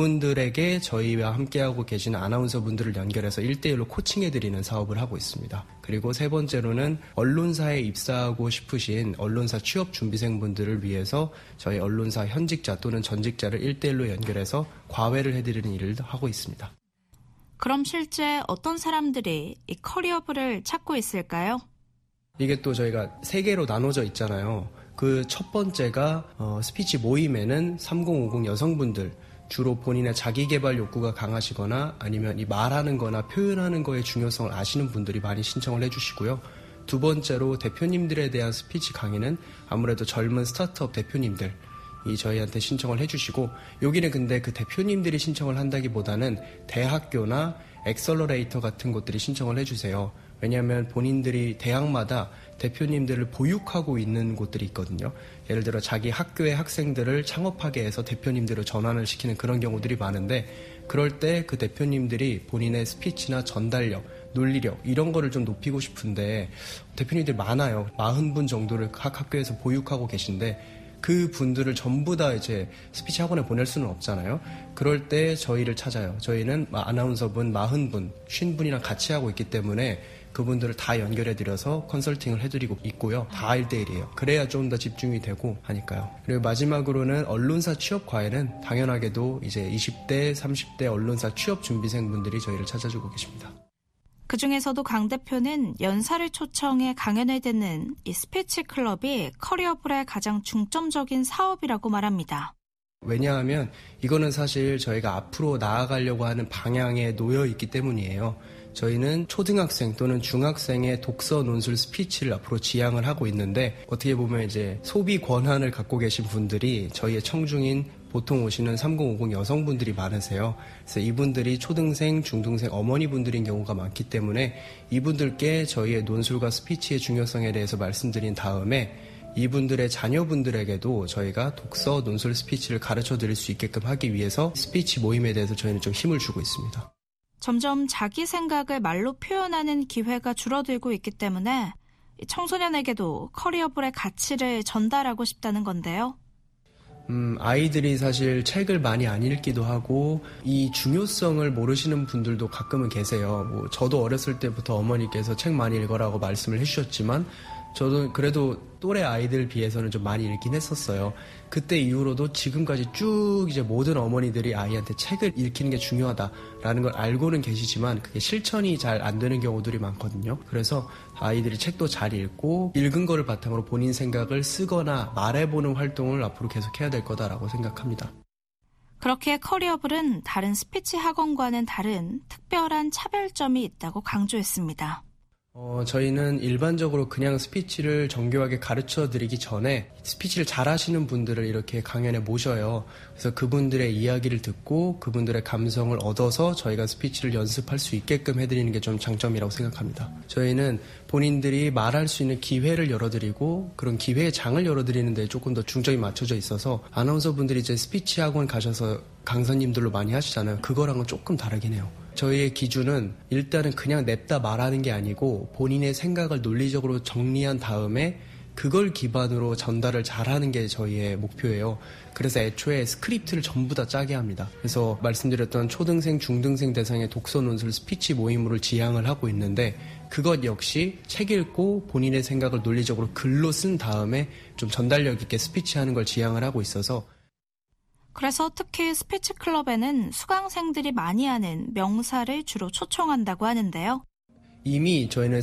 그분들에게 저희와 함께하고 계시는 아나운서 분들을 연결해서 1대1로 코칭해드리는 사업을 하고 있습니다. 그리고 3번째로는 언론사에 입사하고 싶으신 언론사 취업 준비생분들을 위해서 저희 언론사 현직자 또는 전직자를 1대1로 연결해서 과외를 해드리는 일을 하고 있습니다. 그럼 실제 어떤 사람들이 이 커리어블을 찾고 있을까요? 이게 또 저희가 3개로 나눠져 있잖아요. 그 첫 번째가 스피치 모임에는 3050 여성분들, 주로 본인의 자기개발 욕구가 강하시거나 아니면 이 말하는 거나 표현하는 거의 중요성을 아시는 분들이 많이 신청을 해주시고요. 두 번째로 대표님들에 대한 스피치 강의는 아무래도 젊은 스타트업 대표님들 이 저희한테 신청을 해주시고, 여기는 근데 그 대표님들이 신청을 한다기보다는 대학교나 엑셀러레이터 같은 곳들이 신청을 해주세요. 왜냐하면 본인들이 대학마다 대표님들을 보육하고 있는 곳들이 있거든요. 예를 들어 자기 학교의 학생들을 창업하게 해서 대표님들을 전환을 시키는 그런 경우들이 많은데, 그럴 때 그 대표님들이 본인의 스피치나 전달력, 논리력 이런 거를 좀 높이고 싶은데 대표님들 많아요. 40분 정도를 각 학교에서 보육하고 계신데 그 분들을 전부 다 이제 스피치 학원에 보낼 수는 없잖아요. 그럴 때 저희를 찾아요. 저희는 아나운서분 40분, 50분이랑 같이 하고 있기 때문에 그분들을 다 연결해드려서 컨설팅을 해드리고 있고요. 다 1대1이에요. 그래야 좀 더 집중이 되고 하니까요. 그리고 마지막으로는 언론사 취업 과외는 당연하게도 이제 20대, 30대 언론사 취업 준비생분들이 저희를 찾아주고 계십니다. 그중에서도 강 대표는 연사를 초청해 강연을 듣는 이 스피치 클럽이 커리어블의 가장 중점적인 사업이라고 말합니다. 왜냐하면 이거는 사실 저희가 앞으로 나아가려고 하는 방향에 놓여 있기 때문이에요. 저희는 초등학생 또는 중학생의 독서, 논술, 스피치를 앞으로 지향을 하고 있는데, 어떻게 보면 이제 소비 권한을 갖고 계신 분들이 저희의 청중인 보통 오시는 3050 여성분들이 많으세요. 그래서 이분들이 초등생, 중등생 어머니분들인 경우가 많기 때문에 이분들께 저희의 논술과 스피치의 중요성에 대해서 말씀드린 다음에 이분들의 자녀분들에게도 저희가 독서, 논술, 스피치를 가르쳐 드릴 수 있게끔 하기 위해서 스피치 모임에 대해서 저희는 좀 힘을 주고 있습니다. 점점 자기 생각을 말로 표현하는 기회가 줄어들고 있기 때문에 청소년에게도 커리어블의 가치를 전달하고 싶다는 건데요. 아이들이 사실 책을 많이 안 읽기도 하고 이 중요성을 모르시는 분들도 가끔은 계세요. 뭐 저도 어렸을 때부터 어머니께서 책 많이 읽어라고 말씀을 해주셨지만 저도 그래도 또래 아이들 비해서는 좀 많이 읽긴 했었어요. 그때 이후로도 지금까지 쭉 이제 모든 어머니들이 아이한테 책을 읽히는 게 중요하다라는 걸 알고는 계시지만 그게 실천이 잘 안 되는 경우들이 많거든요. 그래서 아이들이 책도 잘 읽고 읽은 거를 바탕으로 본인 생각을 쓰거나 말해보는 활동을 앞으로 계속 해야 될 거다라고 생각합니다. 그렇게 커리어블은 다른 스피치 학원과는 다른 특별한 차별점이 있다고 강조했습니다. 저희는 일반적으로 그냥 스피치를 정교하게 가르쳐 드리기 전에 스피치를 잘 하시는 분들을 이렇게 강연에 모셔요. 그래서 그분들의 이야기를 듣고 그분들의 감성을 얻어서 저희가 스피치를 연습할 수 있게끔 해드리는 게 좀 장점이라고 생각합니다. 저희는 본인들이 말할 수 있는 기회를 열어드리고 그런 기회의 장을 열어드리는 데 조금 더 중점이 맞춰져 있어서 아나운서 분들이 이제 스피치 학원 가셔서 강사님들로 많이 하시잖아요. 그거랑은 조금 다르긴 해요. 저희의 기준은 일단은 그냥 냅다 말하는 게 아니고 본인의 생각을 논리적으로 정리한 다음에 그걸 기반으로 전달을 잘하는 게 저희의 목표예요. 그래서 애초에 스크립트를 전부 다 짜게 합니다. 그래서 말씀드렸던 초등생, 중등생 대상의 독서 논술 스피치 모임을 지향을 하고 있는데 그것 역시 책 읽고 본인의 생각을 논리적으로 글로 쓴 다음에 좀 전달력 있게 스피치하는 걸 지향을 하고 있어서 그래서 특히 스피치 클럽에는 수강생들이 많이 하는 명사를 주로 초청한다고 하는데요. 이미 저희는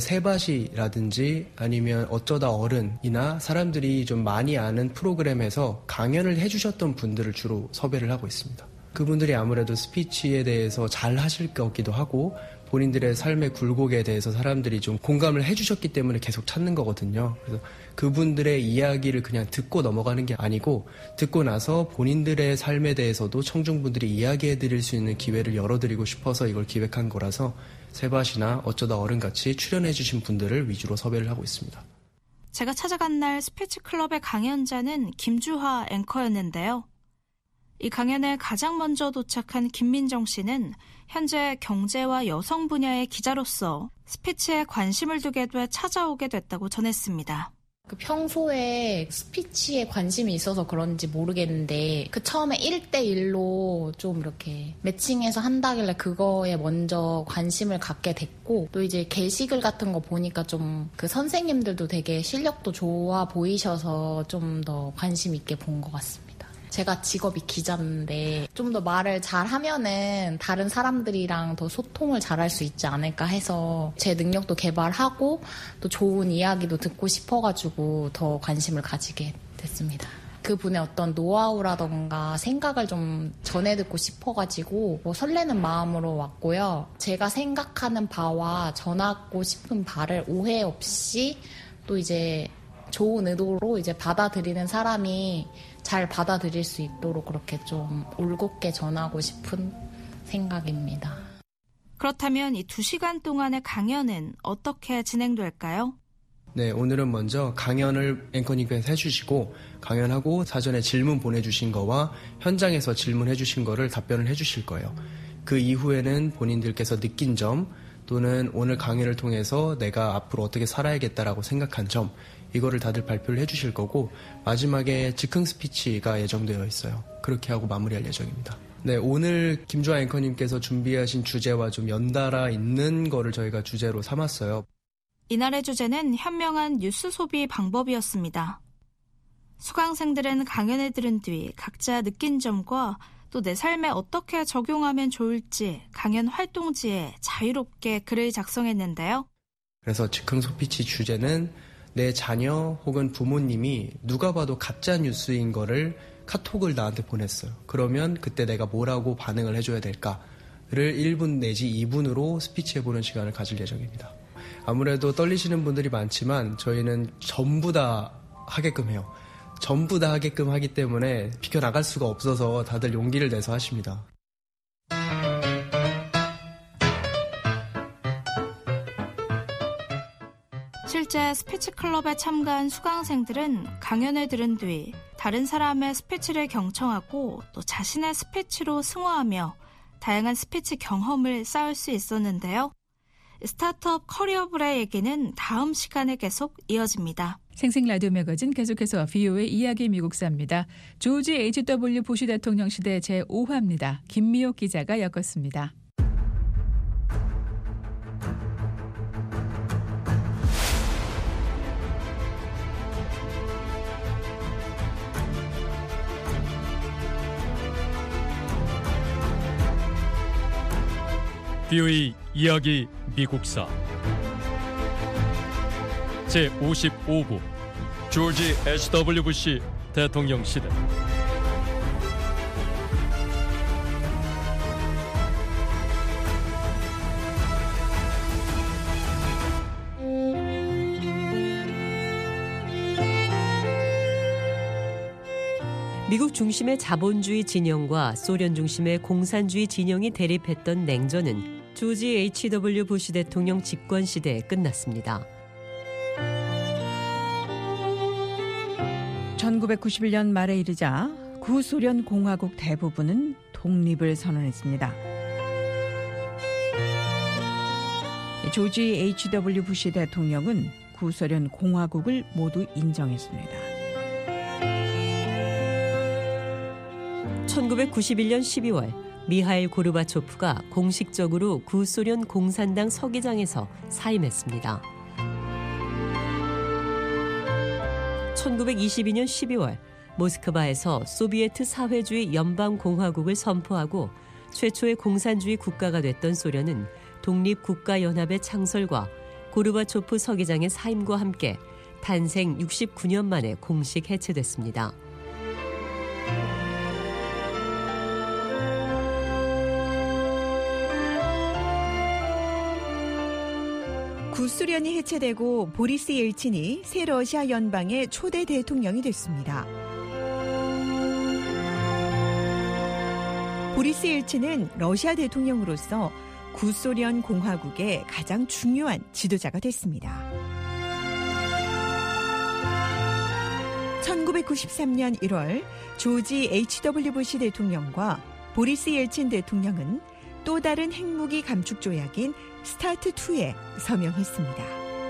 세바시라든지 아니면 어쩌다 어른이나 사람들이 좀 많이 아는 프로그램에서 강연을 해주셨던 분들을 주로 섭외를 하고 있습니다. 그분들이 아무래도 스피치에 대해서 잘 하실 것 같기도 하고 본인들의 삶의 굴곡에 대해서 사람들이 좀 공감을 해주셨기 때문에 계속 찾는 거거든요. 그래서 그분들의 이야기를 그냥 듣고 넘어가는 게 아니고 듣고 나서 본인들의 삶에 대해서도 청중분들이 이야기해 드릴 수 있는 기회를 열어드리고 싶어서 이걸 기획한 거라서 세바시나 어쩌다 어른같이 출연해 주신 분들을 위주로 섭외를 하고 있습니다. 제가 찾아간 날 스피치 클럽의 강연자는 김주하 앵커였는데요. 이 강연에 가장 먼저 도착한 김민정 씨는 현재 경제와 여성 분야의 기자로서 스피치에 관심을 두게 돼 찾아오게 됐다고 전했습니다. 평소에 스피치에 관심이 있어서 그런지 모르겠는데 처음에 1대1로 좀 이렇게 매칭해서 한다길래 그거에 먼저 관심을 갖게 됐고 또 이제 게시글 같은 거 보니까 좀 그 선생님들도 되게 실력도 좋아 보이셔서 좀 더 관심 있게 본 것 같습니다. 제가 직업이 기자인데 좀 더 말을 잘하면은 다른 사람들이랑 더 소통을 잘할 수 있지 않을까 해서 제 능력도 개발하고 또 좋은 이야기도 듣고 싶어가지고 더 관심을 가지게 됐습니다. 그분의 어떤 노하우라던가 생각을 좀 전해 듣고 싶어가지고 설레는 마음으로 왔고요. 제가 생각하는 바와 전하고 싶은 바를 오해 없이 또 이제 좋은 의도로 이제 받아들이는 사람이 잘 받아들일 수 있도록 그렇게 좀 올곧게 전하고 싶은 생각입니다. 그렇다면 이 2시간 동안의 강연은 어떻게 진행될까요? 네, 오늘은 먼저 강연을 앵커님께서 해주시고 강연하고 사전에 질문 보내주신 거와 현장에서 질문해 주신 거를 답변을 해주실 거예요. 그 이후에는 본인들께서 느낀 점 또는 오늘 강연을 통해서 내가 앞으로 어떻게 살아야겠다라고 생각한 점 이거를 다들 발표를 해주실 거고 마지막에 즉흥 스피치가 예정되어 있어요. 그렇게 하고 마무리할 예정입니다. 네, 오늘 김주하 앵커님께서 준비하신 주제와 좀 연달아 있는 거를 저희가 주제로 삼았어요. 이날의 주제는 현명한 뉴스 소비 방법이었습니다. 수강생들은 강연을 들은 뒤 각자 느낀 점과 또 내 삶에 어떻게 적용하면 좋을지 강연 활동지에 자유롭게 글을 작성했는데요. 그래서 즉흥 스피치 주제는 내 자녀 혹은 부모님이 누가 봐도 가짜 뉴스인 거를 카톡을 나한테 보냈어요. 그러면 그때 내가 뭐라고 반응을 해줘야 될까를 1분 내지 2분으로 스피치해보는 시간을 가질 예정입니다. 아무래도 떨리시는 분들이 많지만 저희는 전부 다 하게끔 해요. 전부 다 하게끔 하기 때문에 비켜나갈 수가 없어서 다들 용기를 내서 하십니다. 실제 스피치 클럽에 참가한 수강생들은 강연을 들은 뒤 다른 사람의 스피치를 경청하고 또 자신의 스피치로 승화하며 다양한 스피치 경험을 쌓을 수 있었는데요. 스타트업 커리어블의 얘기는 다음 시간에 계속 이어집니다. 생생 라디오 매거진 계속해서 VOA 이야기 미국사입니다. 조지 H.W. 부시 대통령 시대 제5화입니다. 김미옥 기자가 엮었습니다. VOA 이야기 미국사 제55부 조지 H.W. 부시 대통령 시대. 미국 중심의 자본주의 진영과 소련 중심의 공산주의 진영이 대립했던 냉전은 조지 H.W. 부시 대통령 집권 시대에 끝났습니다. 1991년 말에 이르자 구소련 공화국 대부분은 독립을 선언했습니다. 조지 H.W. 부시 대통령은 구소련 공화국을 모두 인정했습니다. 1991년 12월 미하일 고르바초프가 공식적으로 구소련 공산당 서기장에서 사임했습니다. 1922년 12월 모스크바에서 소비에트 사회주의 연방공화국을 선포하고 최초의 공산주의 국가가 됐던 소련은 독립국가연합의 창설과 고르바초프 서기장의 사임과 함께 탄생 69년 만에 공식 해체됐습니다. 구소련이 해체되고 보리스 옐친이 새 러시아 연방의 초대 대통령이 됐습니다. 보리스 옐친은 러시아 대통령으로서 구소련 공화국의 가장 중요한 지도자가 됐습니다. 1993년 1월 조지 H.W. 부시 대통령과 보리스 옐친 대통령은 또 다른 핵무기 감축 조약인 스타트2에 서명했습니다.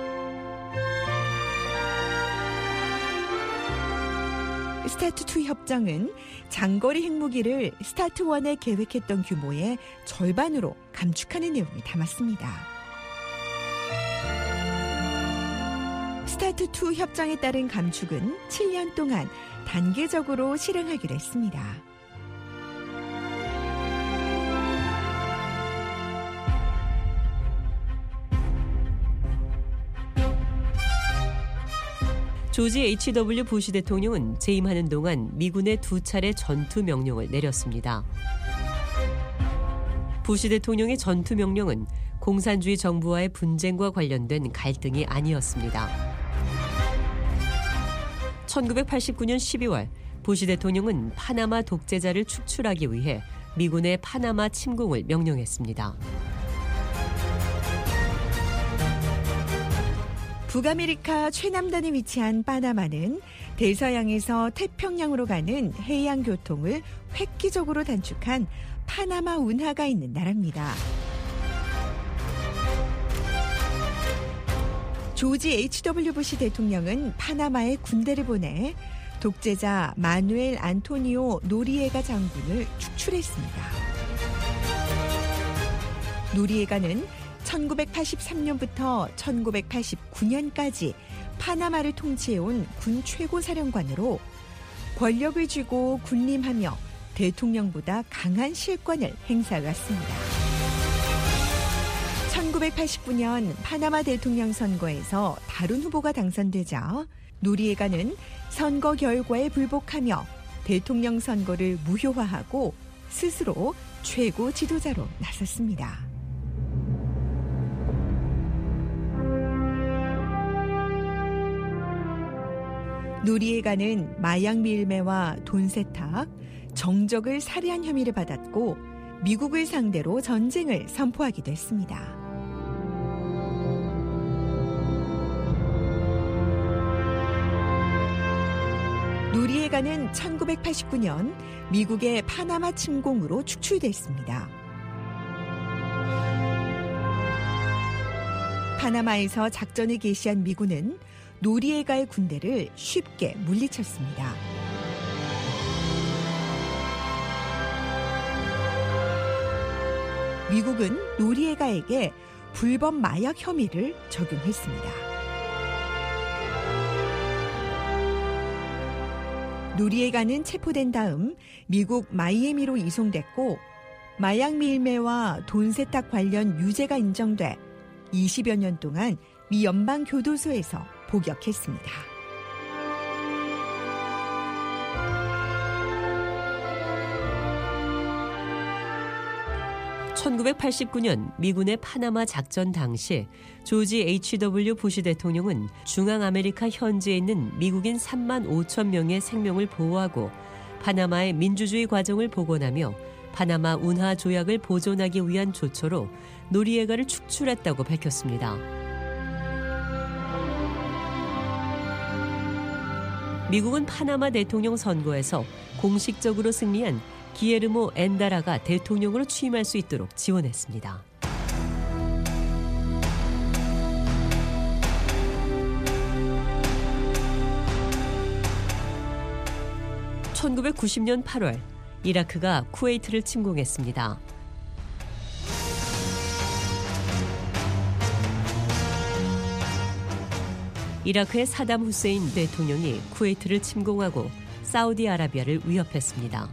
스타트2 협정은 장거리 핵무기를 스타트1에 계획했던 규모의 절반으로 감축하는 내용이 담았습니다. 스타트2 협정에 따른 감축은 7년 동안 단계적으로 실행하기로 했습니다. 조지 H.W. 부시 대통령은 재임하는 동안 미군에 2차례 전투 명령을 내렸습니다. 부시 대통령의 전투 명령은 공산주의 정부와의 분쟁과 관련된 갈등이 아니었습니다. 1989년 12월 부시 대통령은 파나마 독재자를 축출하기 위해 미군의 파나마 침공을 명령했습니다. 북아메리카 최남단에 위치한 파나마는 대서양에서 태평양으로 가는 해양 교통을 획기적으로 단축한 파나마 운하가 있는 나라입니다. 조지 H.W. 부시 대통령은 파나마에 군대를 보내 독재자 마누엘 안토니오 노리에가 장군을 축출했습니다. 노리에가는 1983년부터 1989년까지 파나마를 통치해온 군 최고사령관으로 권력을 쥐고 군림하며 대통령보다 강한 실권을 행사해왔습니다. 1989년 파나마 대통령 선거에서 다른 후보가 당선되자 노리에가는 선거 결과에 불복하며 대통령 선거를 무효화하고 스스로 최고 지도자로 나섰습니다. 노리에가는 마약 밀매와 돈 세탁, 정적을 살해한 혐의를 받았고 미국을 상대로 전쟁을 선포하기도 했습니다. 노리에가는 1989년 미국의 파나마 침공으로 축출됐습니다. 파나마에서 작전을 개시한 미군은 노리에가의 군대를 쉽게 물리쳤습니다. 미국은 노리에가에게 불법 마약 혐의를 적용했습니다. 노리에가는 체포된 다음 미국 마이애미로 이송됐고 마약 밀매와 돈 세탁 관련 유죄가 인정돼 20여 년 동안 미 연방교도소에서 복역했습니다. (1989년) 미군의 파나마 작전 당시 조지 H.W. 부시 대통령은 중앙아메리카 현지에 있는 미국인 3만 5천 명의 생명을 보호하고 파나마의 민주주의 과정을 복원하며 파나마 운하 조약을 보존하기 위한 조처로 노리에가를 축출했다고 밝혔습니다. 미국은 파나마 대통령 선거에서 공식적으로 승리한 기에르모 엔다라가 대통령으로 취임할 수 있도록 지원했습니다. (1990년 8월) 이라크가 쿠웨이트를 침공했습니다. 이라크의 사담 후세인 대통령이 쿠웨이트를 침공하고 사우디아라비아를 위협했습니다.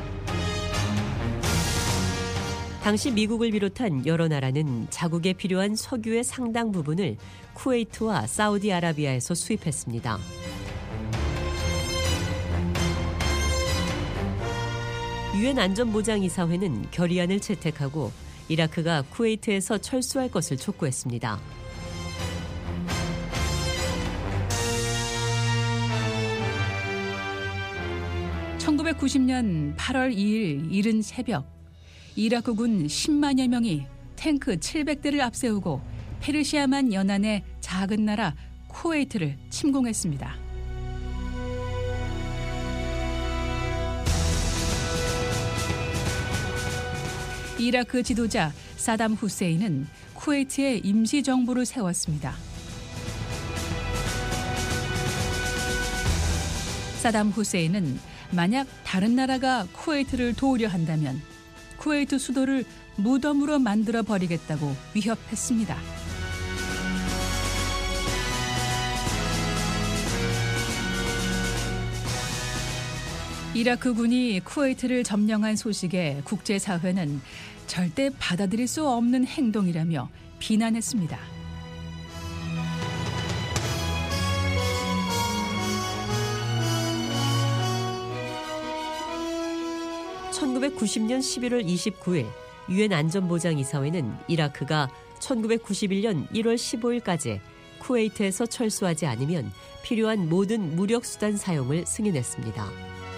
당시 미국을 비롯한 여러 나라는 자국에 필요한 석유의 상당 부분을 쿠웨이트와 사우디아라비아에서 수입했습니다. 유엔 안전보장이사회는 결의안을 채택하고 이라크가 쿠웨이트에서 철수할 것을 촉구했습니다. (1990년 8월 2일) 이른 새벽 이라크군 10만여 명이 탱크 700대를 앞세우고 페르시아만 연안의 작은 나라 쿠웨이트를 침공했습니다. 이라크 지도자 사담 후세인은 쿠웨이트에 임시정부를 세웠습니다. 사담 후세인은 만약 다른 나라가 쿠웨이트를 도우려 한다면 쿠웨이트 수도를 무덤으로 만들어 버리겠다고 위협했습니다. 이라크군이 쿠웨이트를 점령한 소식에 국제사회는 절대 받아들일 수 없는 행동이라며 비난했습니다. (1990년 11월 29일) 유엔 안전보장이사회는 이라크가 1991년 1월 15일까지 쿠웨이트에서 철수하지 않으면 필요한 모든 무력수단 사용을 승인했습니다.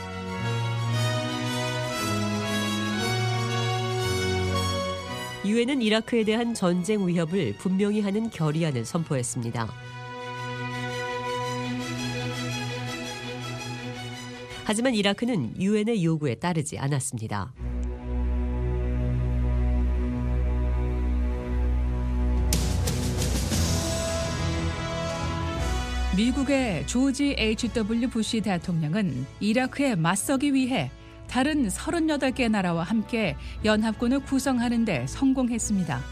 유엔은 이라크에 대한 전쟁 위협을 분명히 하는 결의안을 선포했습니다. 하지만 이라크는 유엔의 요구에 따르지 않았습니다. 미국의 조지 H.W. 부시 대통령은 이라크에 맞서기 위해 다른 38개 나라와 함께 연합군을 구성하는 데 성공했습니다.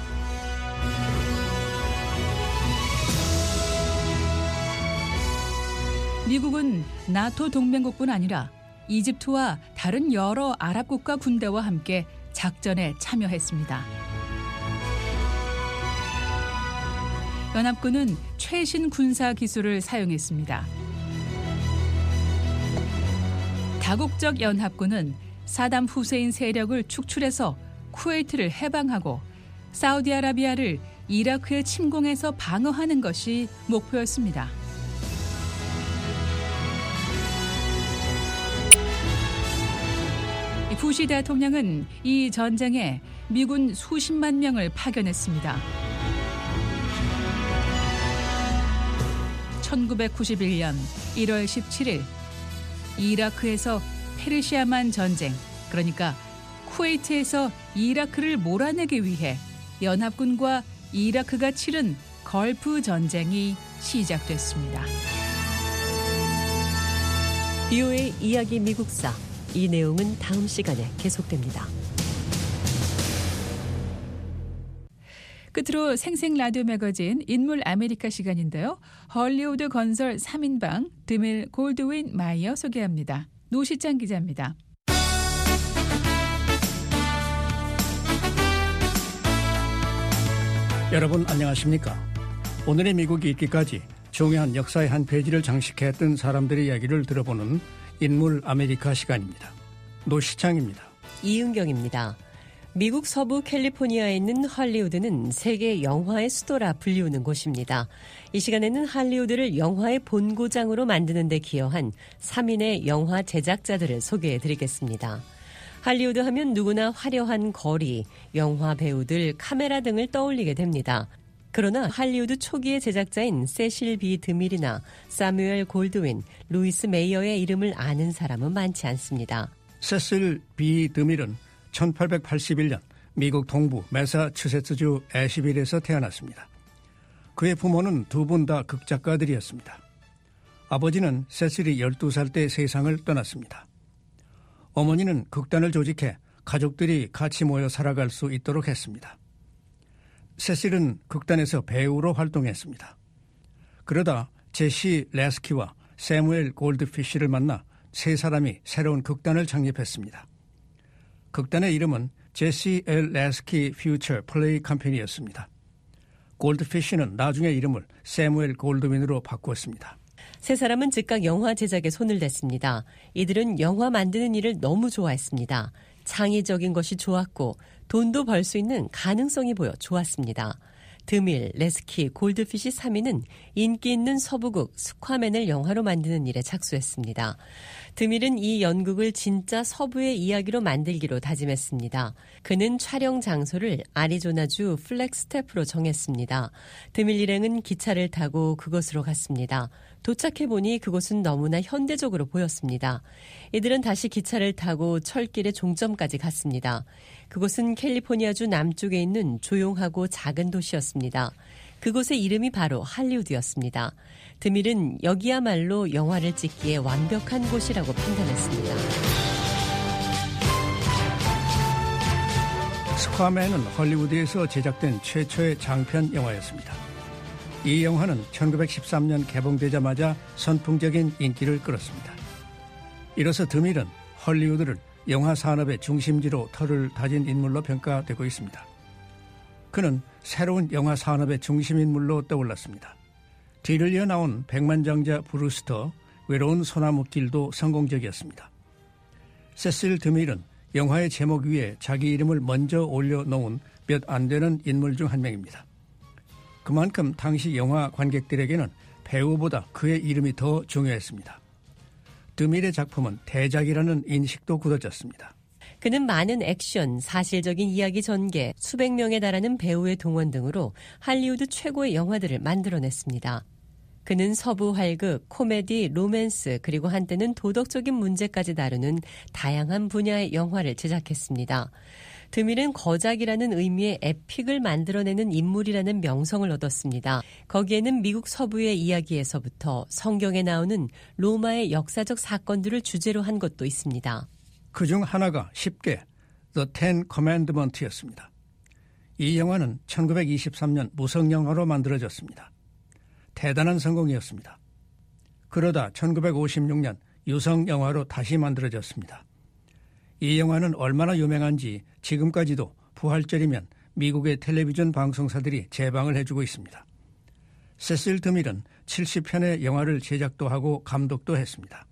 미국은 나토 동맹국뿐 아니라 이집트와 다른 여러 아랍 국가 군대와 함께 작전에 참여했습니다. 연합군은 최신 군사 기술을 사용했습니다. 다국적 연합군은 사담 후세인 세력을 축출해서 쿠웨이트를 해방하고 사우디아라비아를 이라크의 침공에서 방어하는 것이 목표였습니다. 부시 대통령은 이 전쟁에 미군 수십만 명을 파견했습니다. 1991년 1월 17일 이라크에서 페르시아만 전쟁, 그러니까 쿠웨이트에서 이라크를 몰아내기 위해 연합군과 이라크가 치른 걸프 전쟁이 시작됐습니다. BOA 이야기 미국사. 이 내용은 다음 시간에 계속됩니다. 끝으로 생생 라디오 매거진 인물 아메리카 시간인데요. 헐리우드 건설 3인방 드밀 골드윈 마이어 소개합니다. 노시장 기자입니다. 여러분 안녕하십니까? 오늘의 미국이 있기까지 중요한 역사의 한 페이지를 장식했던 사람들의 이야기를 들어보는 인물 아메리카 시간입니다. 노시창입니다. 이은경입니다. 미국 서부 캘리포니아에 있는 할리우드는 세계 영화의 수도라 불리우는 곳입니다. 이 시간에는 할리우드를 영화의 본고장으로 만드는 데 기여한 3인의 영화 제작자들을 소개해드리겠습니다. 할리우드 하면 누구나 화려한 거리, 영화 배우들, 카메라 등을 떠올리게 됩니다. 그러나 할리우드 초기의 제작자인 세실 B 드밀이나 사뮤엘 골드윈, 루이스 메이어의 이름을 아는 사람은 많지 않습니다. 세실 B 드밀은 1881년 미국 동부 매사추세츠주 애쉬빌에서 태어났습니다. 그의 부모는 두 분 다 극작가들이었습니다. 아버지는 세실이 12살 때 세상을 떠났습니다. 어머니는 극단을 조직해 가족들이 같이 모여 살아갈 수 있도록 했습니다. 세실은 극단에서 배우로 활동했습니다. 그러다 제시 레스키와 세무엘 골드피쉬를 만나 세 사람이 새로운 극단을 창립했습니다. 극단의 이름은 제시 엘 레스키 퓨처 플레이 컴퍼니였습니다. 골드피쉬는 나중에 이름을 세무엘 골드윈으로 바꾸었습니다. 세 사람은 즉각 영화 제작에 손을 댔습니다. 이들은 영화 만드는 일을 너무 좋아했습니다. 창의적인 것이 좋았고 돈도 벌 수 있는 가능성이 보여 좋았습니다. 드밀, 레스키, 골드피쉬 3인은 인기 있는 서부극 스쿼맨을 영화로 만드는 일에 착수했습니다. 드밀은 이 연극을 진짜 서부의 이야기로 만들기로 다짐했습니다. 그는 촬영 장소를 아리조나주 플렉스테프로 정했습니다. 드밀 일행은 기차를 타고 그곳으로 갔습니다. 도착해보니 그곳은 너무나 현대적으로 보였습니다. 이들은 다시 기차를 타고 철길의 종점까지 갔습니다. 그곳은 캘리포니아주 남쪽에 있는 조용하고 작은 도시였습니다. 그곳의 이름이 바로 할리우드였습니다. 드밀은 여기야말로 영화를 찍기에 완벽한 곳이라고 판단했습니다. 스쿼맨은 헐리우드에서 제작된 최초의 장편 영화였습니다. 이 영화는 1913년 개봉되자마자 선풍적인 인기를 끌었습니다. 이로써 드밀은 헐리우드를 영화 산업의 중심지로 털을 다진 인물로 평가되고 있습니다. 그는 새로운 영화 산업의 중심인물로 떠올랐습니다. 뒤를 이어 나온 백만장자 브루스터, 외로운 소나무길도 성공적이었습니다. 세실 드밀은 영화의 제목 위에 자기 이름을 먼저 올려놓은 몇 안 되는 인물 중 한 명입니다. 그만큼 당시 영화 관객들에게는 배우보다 그의 이름이 더 중요했습니다. 드밀의 작품은 대작이라는 인식도 굳어졌습니다. 그는 많은 액션, 사실적인 이야기 전개, 수백 명에 달하는 배우의 동원 등으로 할리우드 최고의 영화들을 만들어냈습니다. 그는 서부 활극, 코미디, 로맨스, 그리고 한때는 도덕적인 문제까지 다루는 다양한 분야의 영화를 제작했습니다. 드밀은 거작이라는 의미의 에픽을 만들어내는 인물이라는 명성을 얻었습니다. 거기에는 미국 서부의 이야기에서부터 성경에 나오는 로마의 역사적 사건들을 주제로 한 것도 있습니다. 그중 하나가 쉽게 The Ten Commandments였습니다. 이 영화는 1923년 무성영화로 만들어졌습니다. 대단한 성공이었습니다. 그러다 1956년 유성영화로 다시 만들어졌습니다. 이 영화는 얼마나 유명한지 지금까지도 부활절이면 미국의 텔레비전 방송사들이 재방을 해주고 있습니다. 세실 드밀은 70편의 영화를 제작도 하고 감독도 했습니다.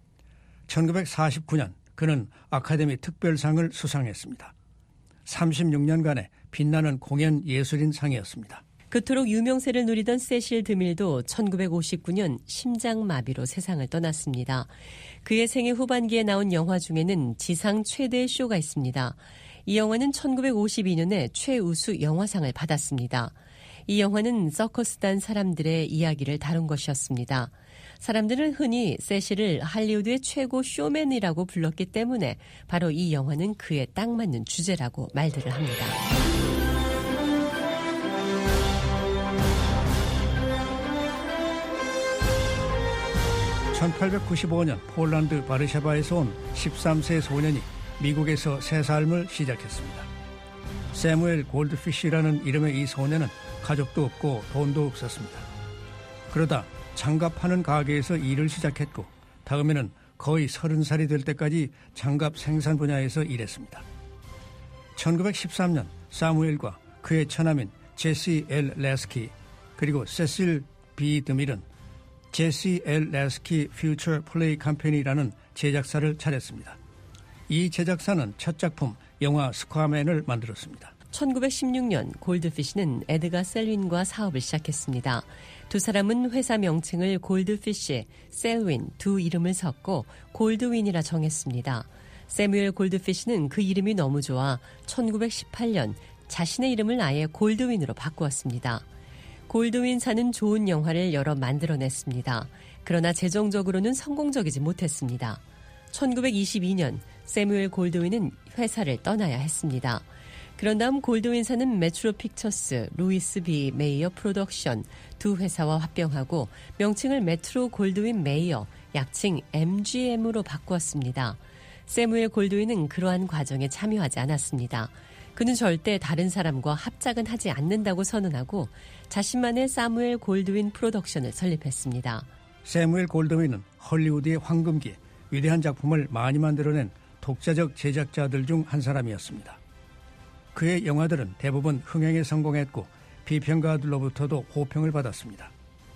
1949년 그는 아카데미 특별상을 수상했습니다. 36년간의 빛나는 공연 예술인 상이었습니다. 그토록 유명세를 누리던 세실 드밀도 1959년 심장마비로 세상을 떠났습니다. 그의 생애 후반기에 나온 영화 중에는 지상 최대의 쇼가 있습니다. 이 영화는 1952년에 최우수 영화상을 받았습니다. 이 영화는 서커스단 사람들의 이야기를 다룬 것이었습니다. 사람들은 흔히 세실을 할리우드의 최고 쇼맨이라고 불렀기 때문에 바로 이 영화는 그에 딱 맞는 주제라고 말들을 합니다. 1895년 폴란드 바르샤바에서 온 13세 소년이 미국에서 새 삶을 시작했습니다. 세무엘 골드피쉬라는 이름의 이 소년은 가족도 없고 돈도 없었습니다. 그러다 장갑 파는 가게에서 일을 시작했고 다음에는 거의 30살이 될 때까지 장갑 생산 분야에서 일했습니다. 1913년 사무엘과 그의 처남인 제시 엘 레스키 그리고 세실 B 드밀은 제시 엘 레스키 퓨처 플레이 컴퍼니라는 제작사를 차렸습니다. 이 제작사는 첫 작품 영화 스쿼맨을 만들었습니다. 1916년 골드피쉬는 에드가 셀윈과 사업을 시작했습니다. 두 사람은 회사 명칭을 골드피쉬, 셀윈 두 이름을 섞고 골드윈이라 정했습니다. 세뮤엘 골드피쉬는 그 이름이 너무 좋아 1918년 자신의 이름을 아예 골드윈으로 바꾸었습니다. 골드윈사는 좋은 영화를 여러 만들어냈습니다. 그러나 재정적으로는 성공적이지 못했습니다. 1922년 세뮤엘 골드윈은 회사를 떠나야 했습니다. 그런 다음 골드윈사는 메트로 픽처스, 루이스 B. 메이어 프로덕션 두 회사와 합병하고 명칭을 메트로 골드윈 메이어, 약칭 MGM으로 바꾸었습니다. 세뮤엘 골드윈은 그러한 과정에 참여하지 않았습니다. 그는 절대 다른 사람과 합작은 하지 않는다고 선언하고 자신만의 사무엘 골드윈 프로덕션을 설립했습니다. 세무엘 골드윈은 헐리우드의 황금기, 위대한 작품을 많이 만들어낸 독자적 제작자들 중 한 사람이었습니다. 그의 영화들은 대부분 흥행에 성공했고 비평가들로부터도 호평을 받았습니다.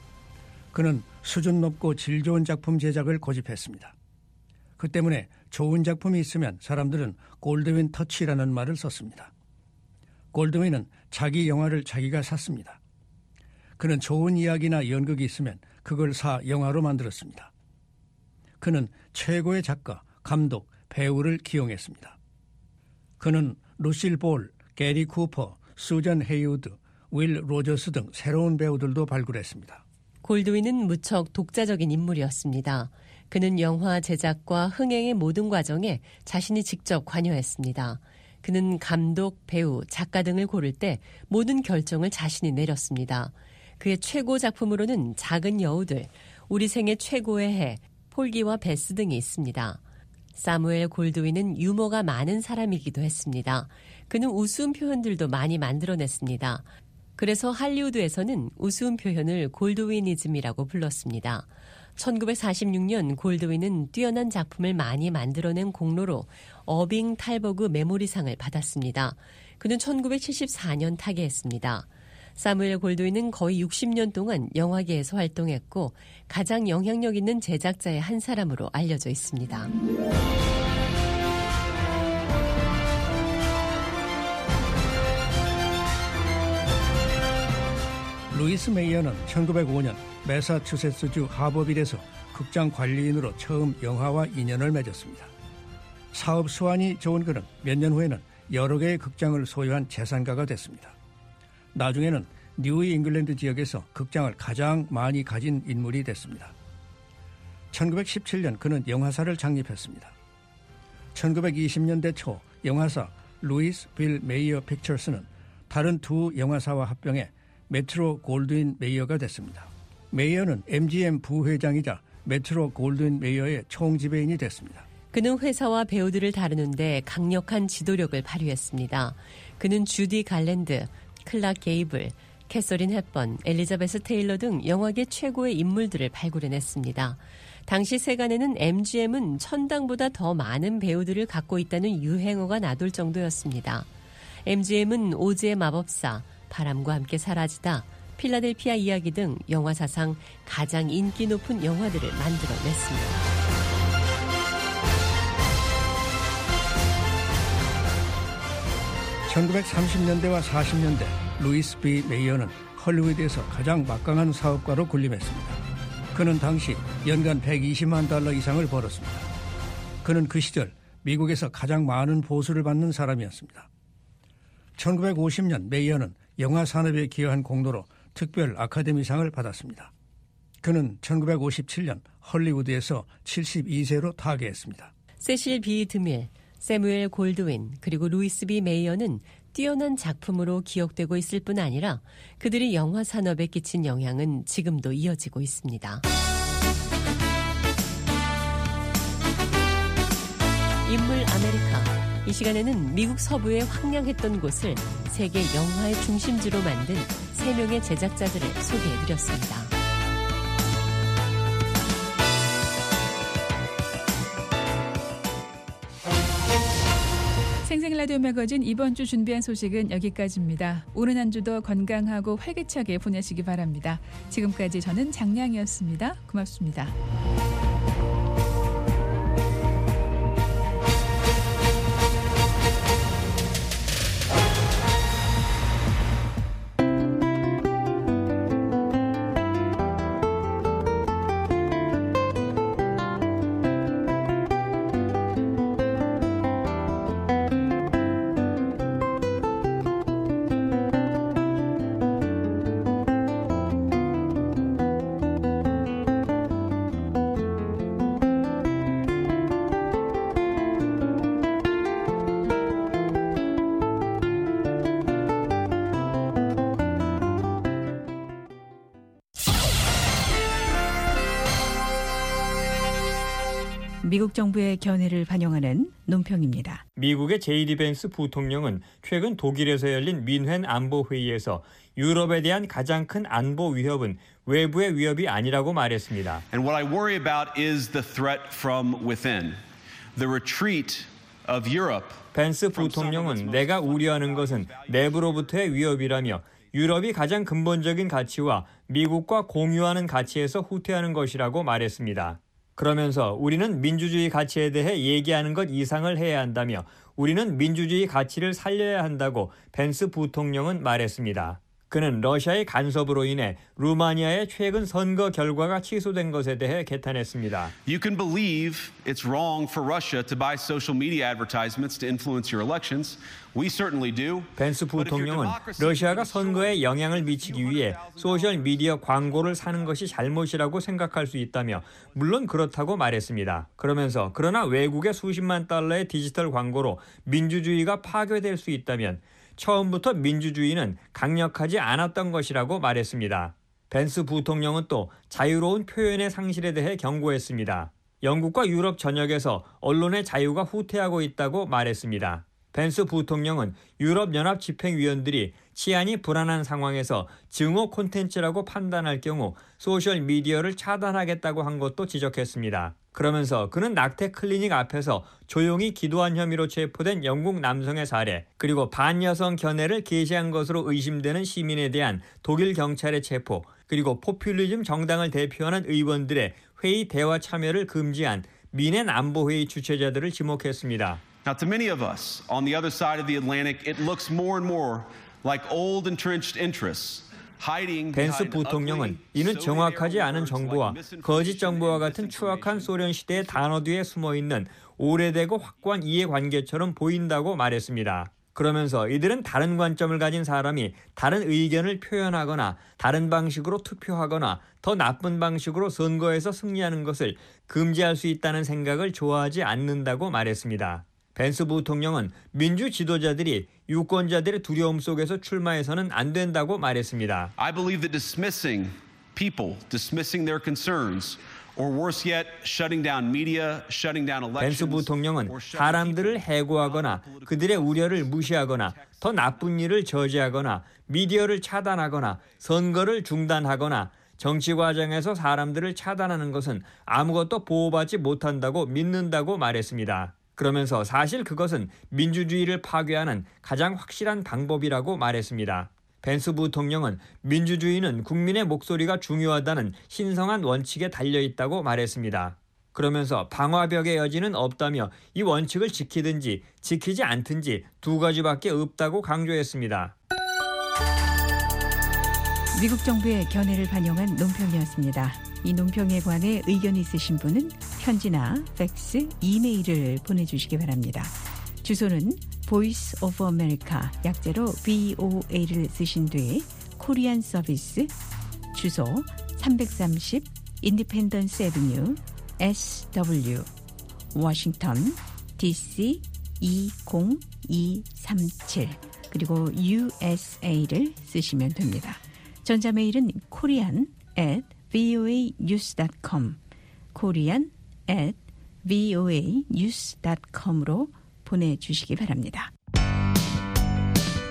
그는 수준 높고 질 좋은 작품 제작을 고집했습니다. 그 때문에 좋은 작품이 있으면 사람들은 골드윈 터치라는 말을 썼습니다. 골드윈은 자기 영화를 자기가 샀습니다. 그는 좋은 이야기나 연극이 있으면 그걸 사 영화로 만들었습니다. 그는 최고의 작가, 감독, 배우를 기용했습니다. 그는 루실 볼, 게리 쿠퍼, 수전 헤이우드, 윌 로저스 등 새로운 배우들도 발굴했습니다. 골드윈은 무척 독자적인 인물이었습니다. 그는 영화 제작과 흥행의 모든 과정에 자신이 직접 관여했습니다. 그는 감독, 배우, 작가 등을 고를 때 모든 결정을 자신이 내렸습니다. 그의 최고 작품으로는 작은 여우들, 우리 생애 최고의 해, 폴기와 베스 등이 있습니다. 사무엘 골드윈은 유머가 많은 사람이기도 했습니다. 그는 우스운 표현들도 많이 만들어냈습니다. 그래서 할리우드에서는 우스운 표현을 골드위니즘이라고 불렀습니다. 1946년 골드윈은 뛰어난 작품을 많이 만들어낸 공로로 어빙 탈버그 메모리상을 받았습니다. 그는 1974년 타계했습니다. 사무엘 골드윈은 거의 60년 동안 영화계에서 활동했고 가장 영향력 있는 제작자의 한 사람으로 알려져 있습니다. 루이스 메이어는 1905년 매사추세츠주 하버빌에서 극장 관리인으로 처음 영화와 인연을 맺었습니다. 사업 수완이 좋은 그는 몇 년 후에는 여러 개의 극장을 소유한 재산가가 됐습니다. 나중에는 뉴 잉글랜드 지역에서 극장을 가장 많이 가진 인물이 됐습니다. 1917년 그는 영화사를 창립했습니다. 1920년대 초 영화사 루이스 빌 메이어 픽처스는 다른 두 영화사와 합병해 메트로 골드윈 메이어가 됐습니다. 메이어는 MGM 부회장이자 메트로 골드윈 메이어의 총지배인이 됐습니다. 그는 회사와 배우들을 다루는데 강력한 지도력을 발휘했습니다. 그는 주디 갈랜드, 클락 게이블, 캐서린 헵번, 엘리자베스 테일러 등 영화계 최고의 인물들을 발굴해냈습니다. 당시 세간에는 MGM은 천당보다 더 많은 배우들을 갖고 있다는 유행어가 나돌 정도였습니다. MGM은 오즈의 마법사, 바람과 함께 사라지다, 필라델피아 이야기 등 영화 사상 가장 인기 높은 영화들을 만들어냈습니다. (1930년대와 40년대) 루이스 B. 메이어는 헐리우드에서 가장 막강한 사업가로 군림했습니다. 그는 당시 연간 $120만 이상을 벌었습니다. 그는 그 시절 미국에서 가장 많은 보수를 받는 사람이었습니다. 1950년 메이어는 영화 산업에 기여한 공로로 특별 아카데미상을 받았습니다. 그는 1957년 헐리우드에서 72세로 타계했습니다. 세실 B 드밀, 세무엘 골드윈 그리고 루이스 B 메이어는 뛰어난 작품으로 기억되고 있을 뿐 아니라 그들이 영화 산업에 끼친 영향은 지금도 이어지고 있습니다. 인물 아메리카. 이 시간에는 미국 서부에 황량했던 곳을 세계 영화의 중심지로 만든 3명의 제작자들을 소개해드렸습니다. 생생라디오 매거진 이번 주 준비한 소식은 여기까지입니다. 오늘 한 주도 건강하고 활기차게 보내시기 바랍니다. 지금까지 저는 장량이었습니다. 고맙습니다. 미국 정부의 견해를 반영하는 논평입니다. 미국의 제이디 벤스 부통령은 최근 독일에서 열린 민헨 안보회의에서 유럽에 대한 가장 큰 안보 위협은 외부의 위협이 아니라고 말했습니다. And what I worry about is the threat from within. The retreat of Europe. 벤스 부통령은 내가 우려하는 것은 내부로부터의 위협이라며 유럽이 가장 근본적인 가치와 미국과 공유하는 가치에서 후퇴하는 것이라고 말했습니다. 그러면서 우리는 민주주의 가치에 대해 얘기하는 것 이상을 해야 한다며 우리는 민주주의 가치를 살려야 한다고 벤스 부통령은 말했습니다. 그는 러시아의 간섭으로 인해 루마니아의 최근 선거 결과가 취소된 것에 대해 개탄했습니다. You can believe it's wrong for Russia to buy social media advertisements to influence your elections. We certainly do. 벤스 부통령은 러시아가 선거에 영향을 미치기 위해 소셜 미디어 광고를 사는 것이 잘못이라고 생각할 수 있다며 물론 그렇다고 말했습니다. 그러면서 그러나 외국의 수십만 달러의 디지털 광고로 민주주의가 파괴될 수 있다면 처음부터 민주주의는 강력하지 않았던 것이라고 말했습니다. 벤스 부통령은 또 자유로운 표현의 상실에 대해 경고했습니다. 영국과 유럽 전역에서 언론의 자유가 후퇴하고 있다고 말했습니다. 벤스 부통령은 유럽연합 집행위원들이 치안이 불안한 상황에서 증오 콘텐츠라고 판단할 경우 소셜미디어를 차단하겠다고 한 것도 지적했습니다. 그러면서 그는 낙태 클리닉 앞에서 조용히 기도한 혐의로 체포된 영국 남성의 사례, 그리고 반여성 견해를 게시한 것으로 의심되는 시민에 대한 독일 경찰의 체포, 그리고 포퓰리즘 정당을 대표하는 의원들의 회의 대화 참여를 금지한 민헨 안보회의 주최자들을 지목했습니다. Now, to many of us on the other side of the Atlantic, it looks more and more like old entrenched interests. 벤스 부통령은 이는 정확하지 않은 정보와 거짓 정보와 같은 추악한 소련 시대의 단어 뒤에 숨어있는 오래되고 확고한 이해관계처럼 보인다고 말했습니다. 그러면서 이들은 다른 관점을 가진 사람이 다른 의견을 표현하거나 다른 방식으로 투표하거나 더 나쁜 방식으로 선거에서 승리하는 것을 금지할 수 있다는 생각을 좋아하지 않는다고 말했습니다. 벤스 부통령은 민주 지도자들이 유권자들의 두려움 속에서 출마해서는 안 된다고 말했습니다. I believe that dismissing people, dismissing their concerns, or worse yet, shutting down media, shutting down elections. 벤스 부통령은 사람들을 해고하거나 그들의 우려를 무시하거나 더 나쁜 일을 저지하거나 미디어를 차단하거나 선거를 중단하거나 정치 과정에서 사람들을 차단하는 것은 아무것도 보호받지 못한다고 믿는다고 말했습니다. 그러면서 사실 그것은 민주주의를 파괴하는 가장 확실한 방법이라고 말했습니다. 벤스 부통령은 민주주의는 국민의 목소리가 중요하다는 신성한 원칙에 달려있다고 말했습니다. 그러면서 방화벽의 여지는 없다며 이 원칙을 지키든지 지키지 않든지 두 가지밖에 없다고 강조했습니다. 미국 정부의 견해를 반영한 논평이었습니다. 이 논평에 관해 의견이 있으신 분은 편지나 팩스, 이메일을 보내주시기 바랍니다. 주소는 Voice of America, 약자로 VOA를 쓰신 뒤에 코리안 서비스, 주소 330 인디펜던스 애비뉴 SW, 워싱턴 DC 20237, 그리고 USA를 쓰시면 됩니다. 전자메일은 korean@voanews.com, korean@ voanews.com으로 보내주시기 바랍니다.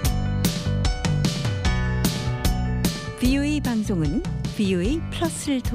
VOA 방송은 VOA 플러스를 통해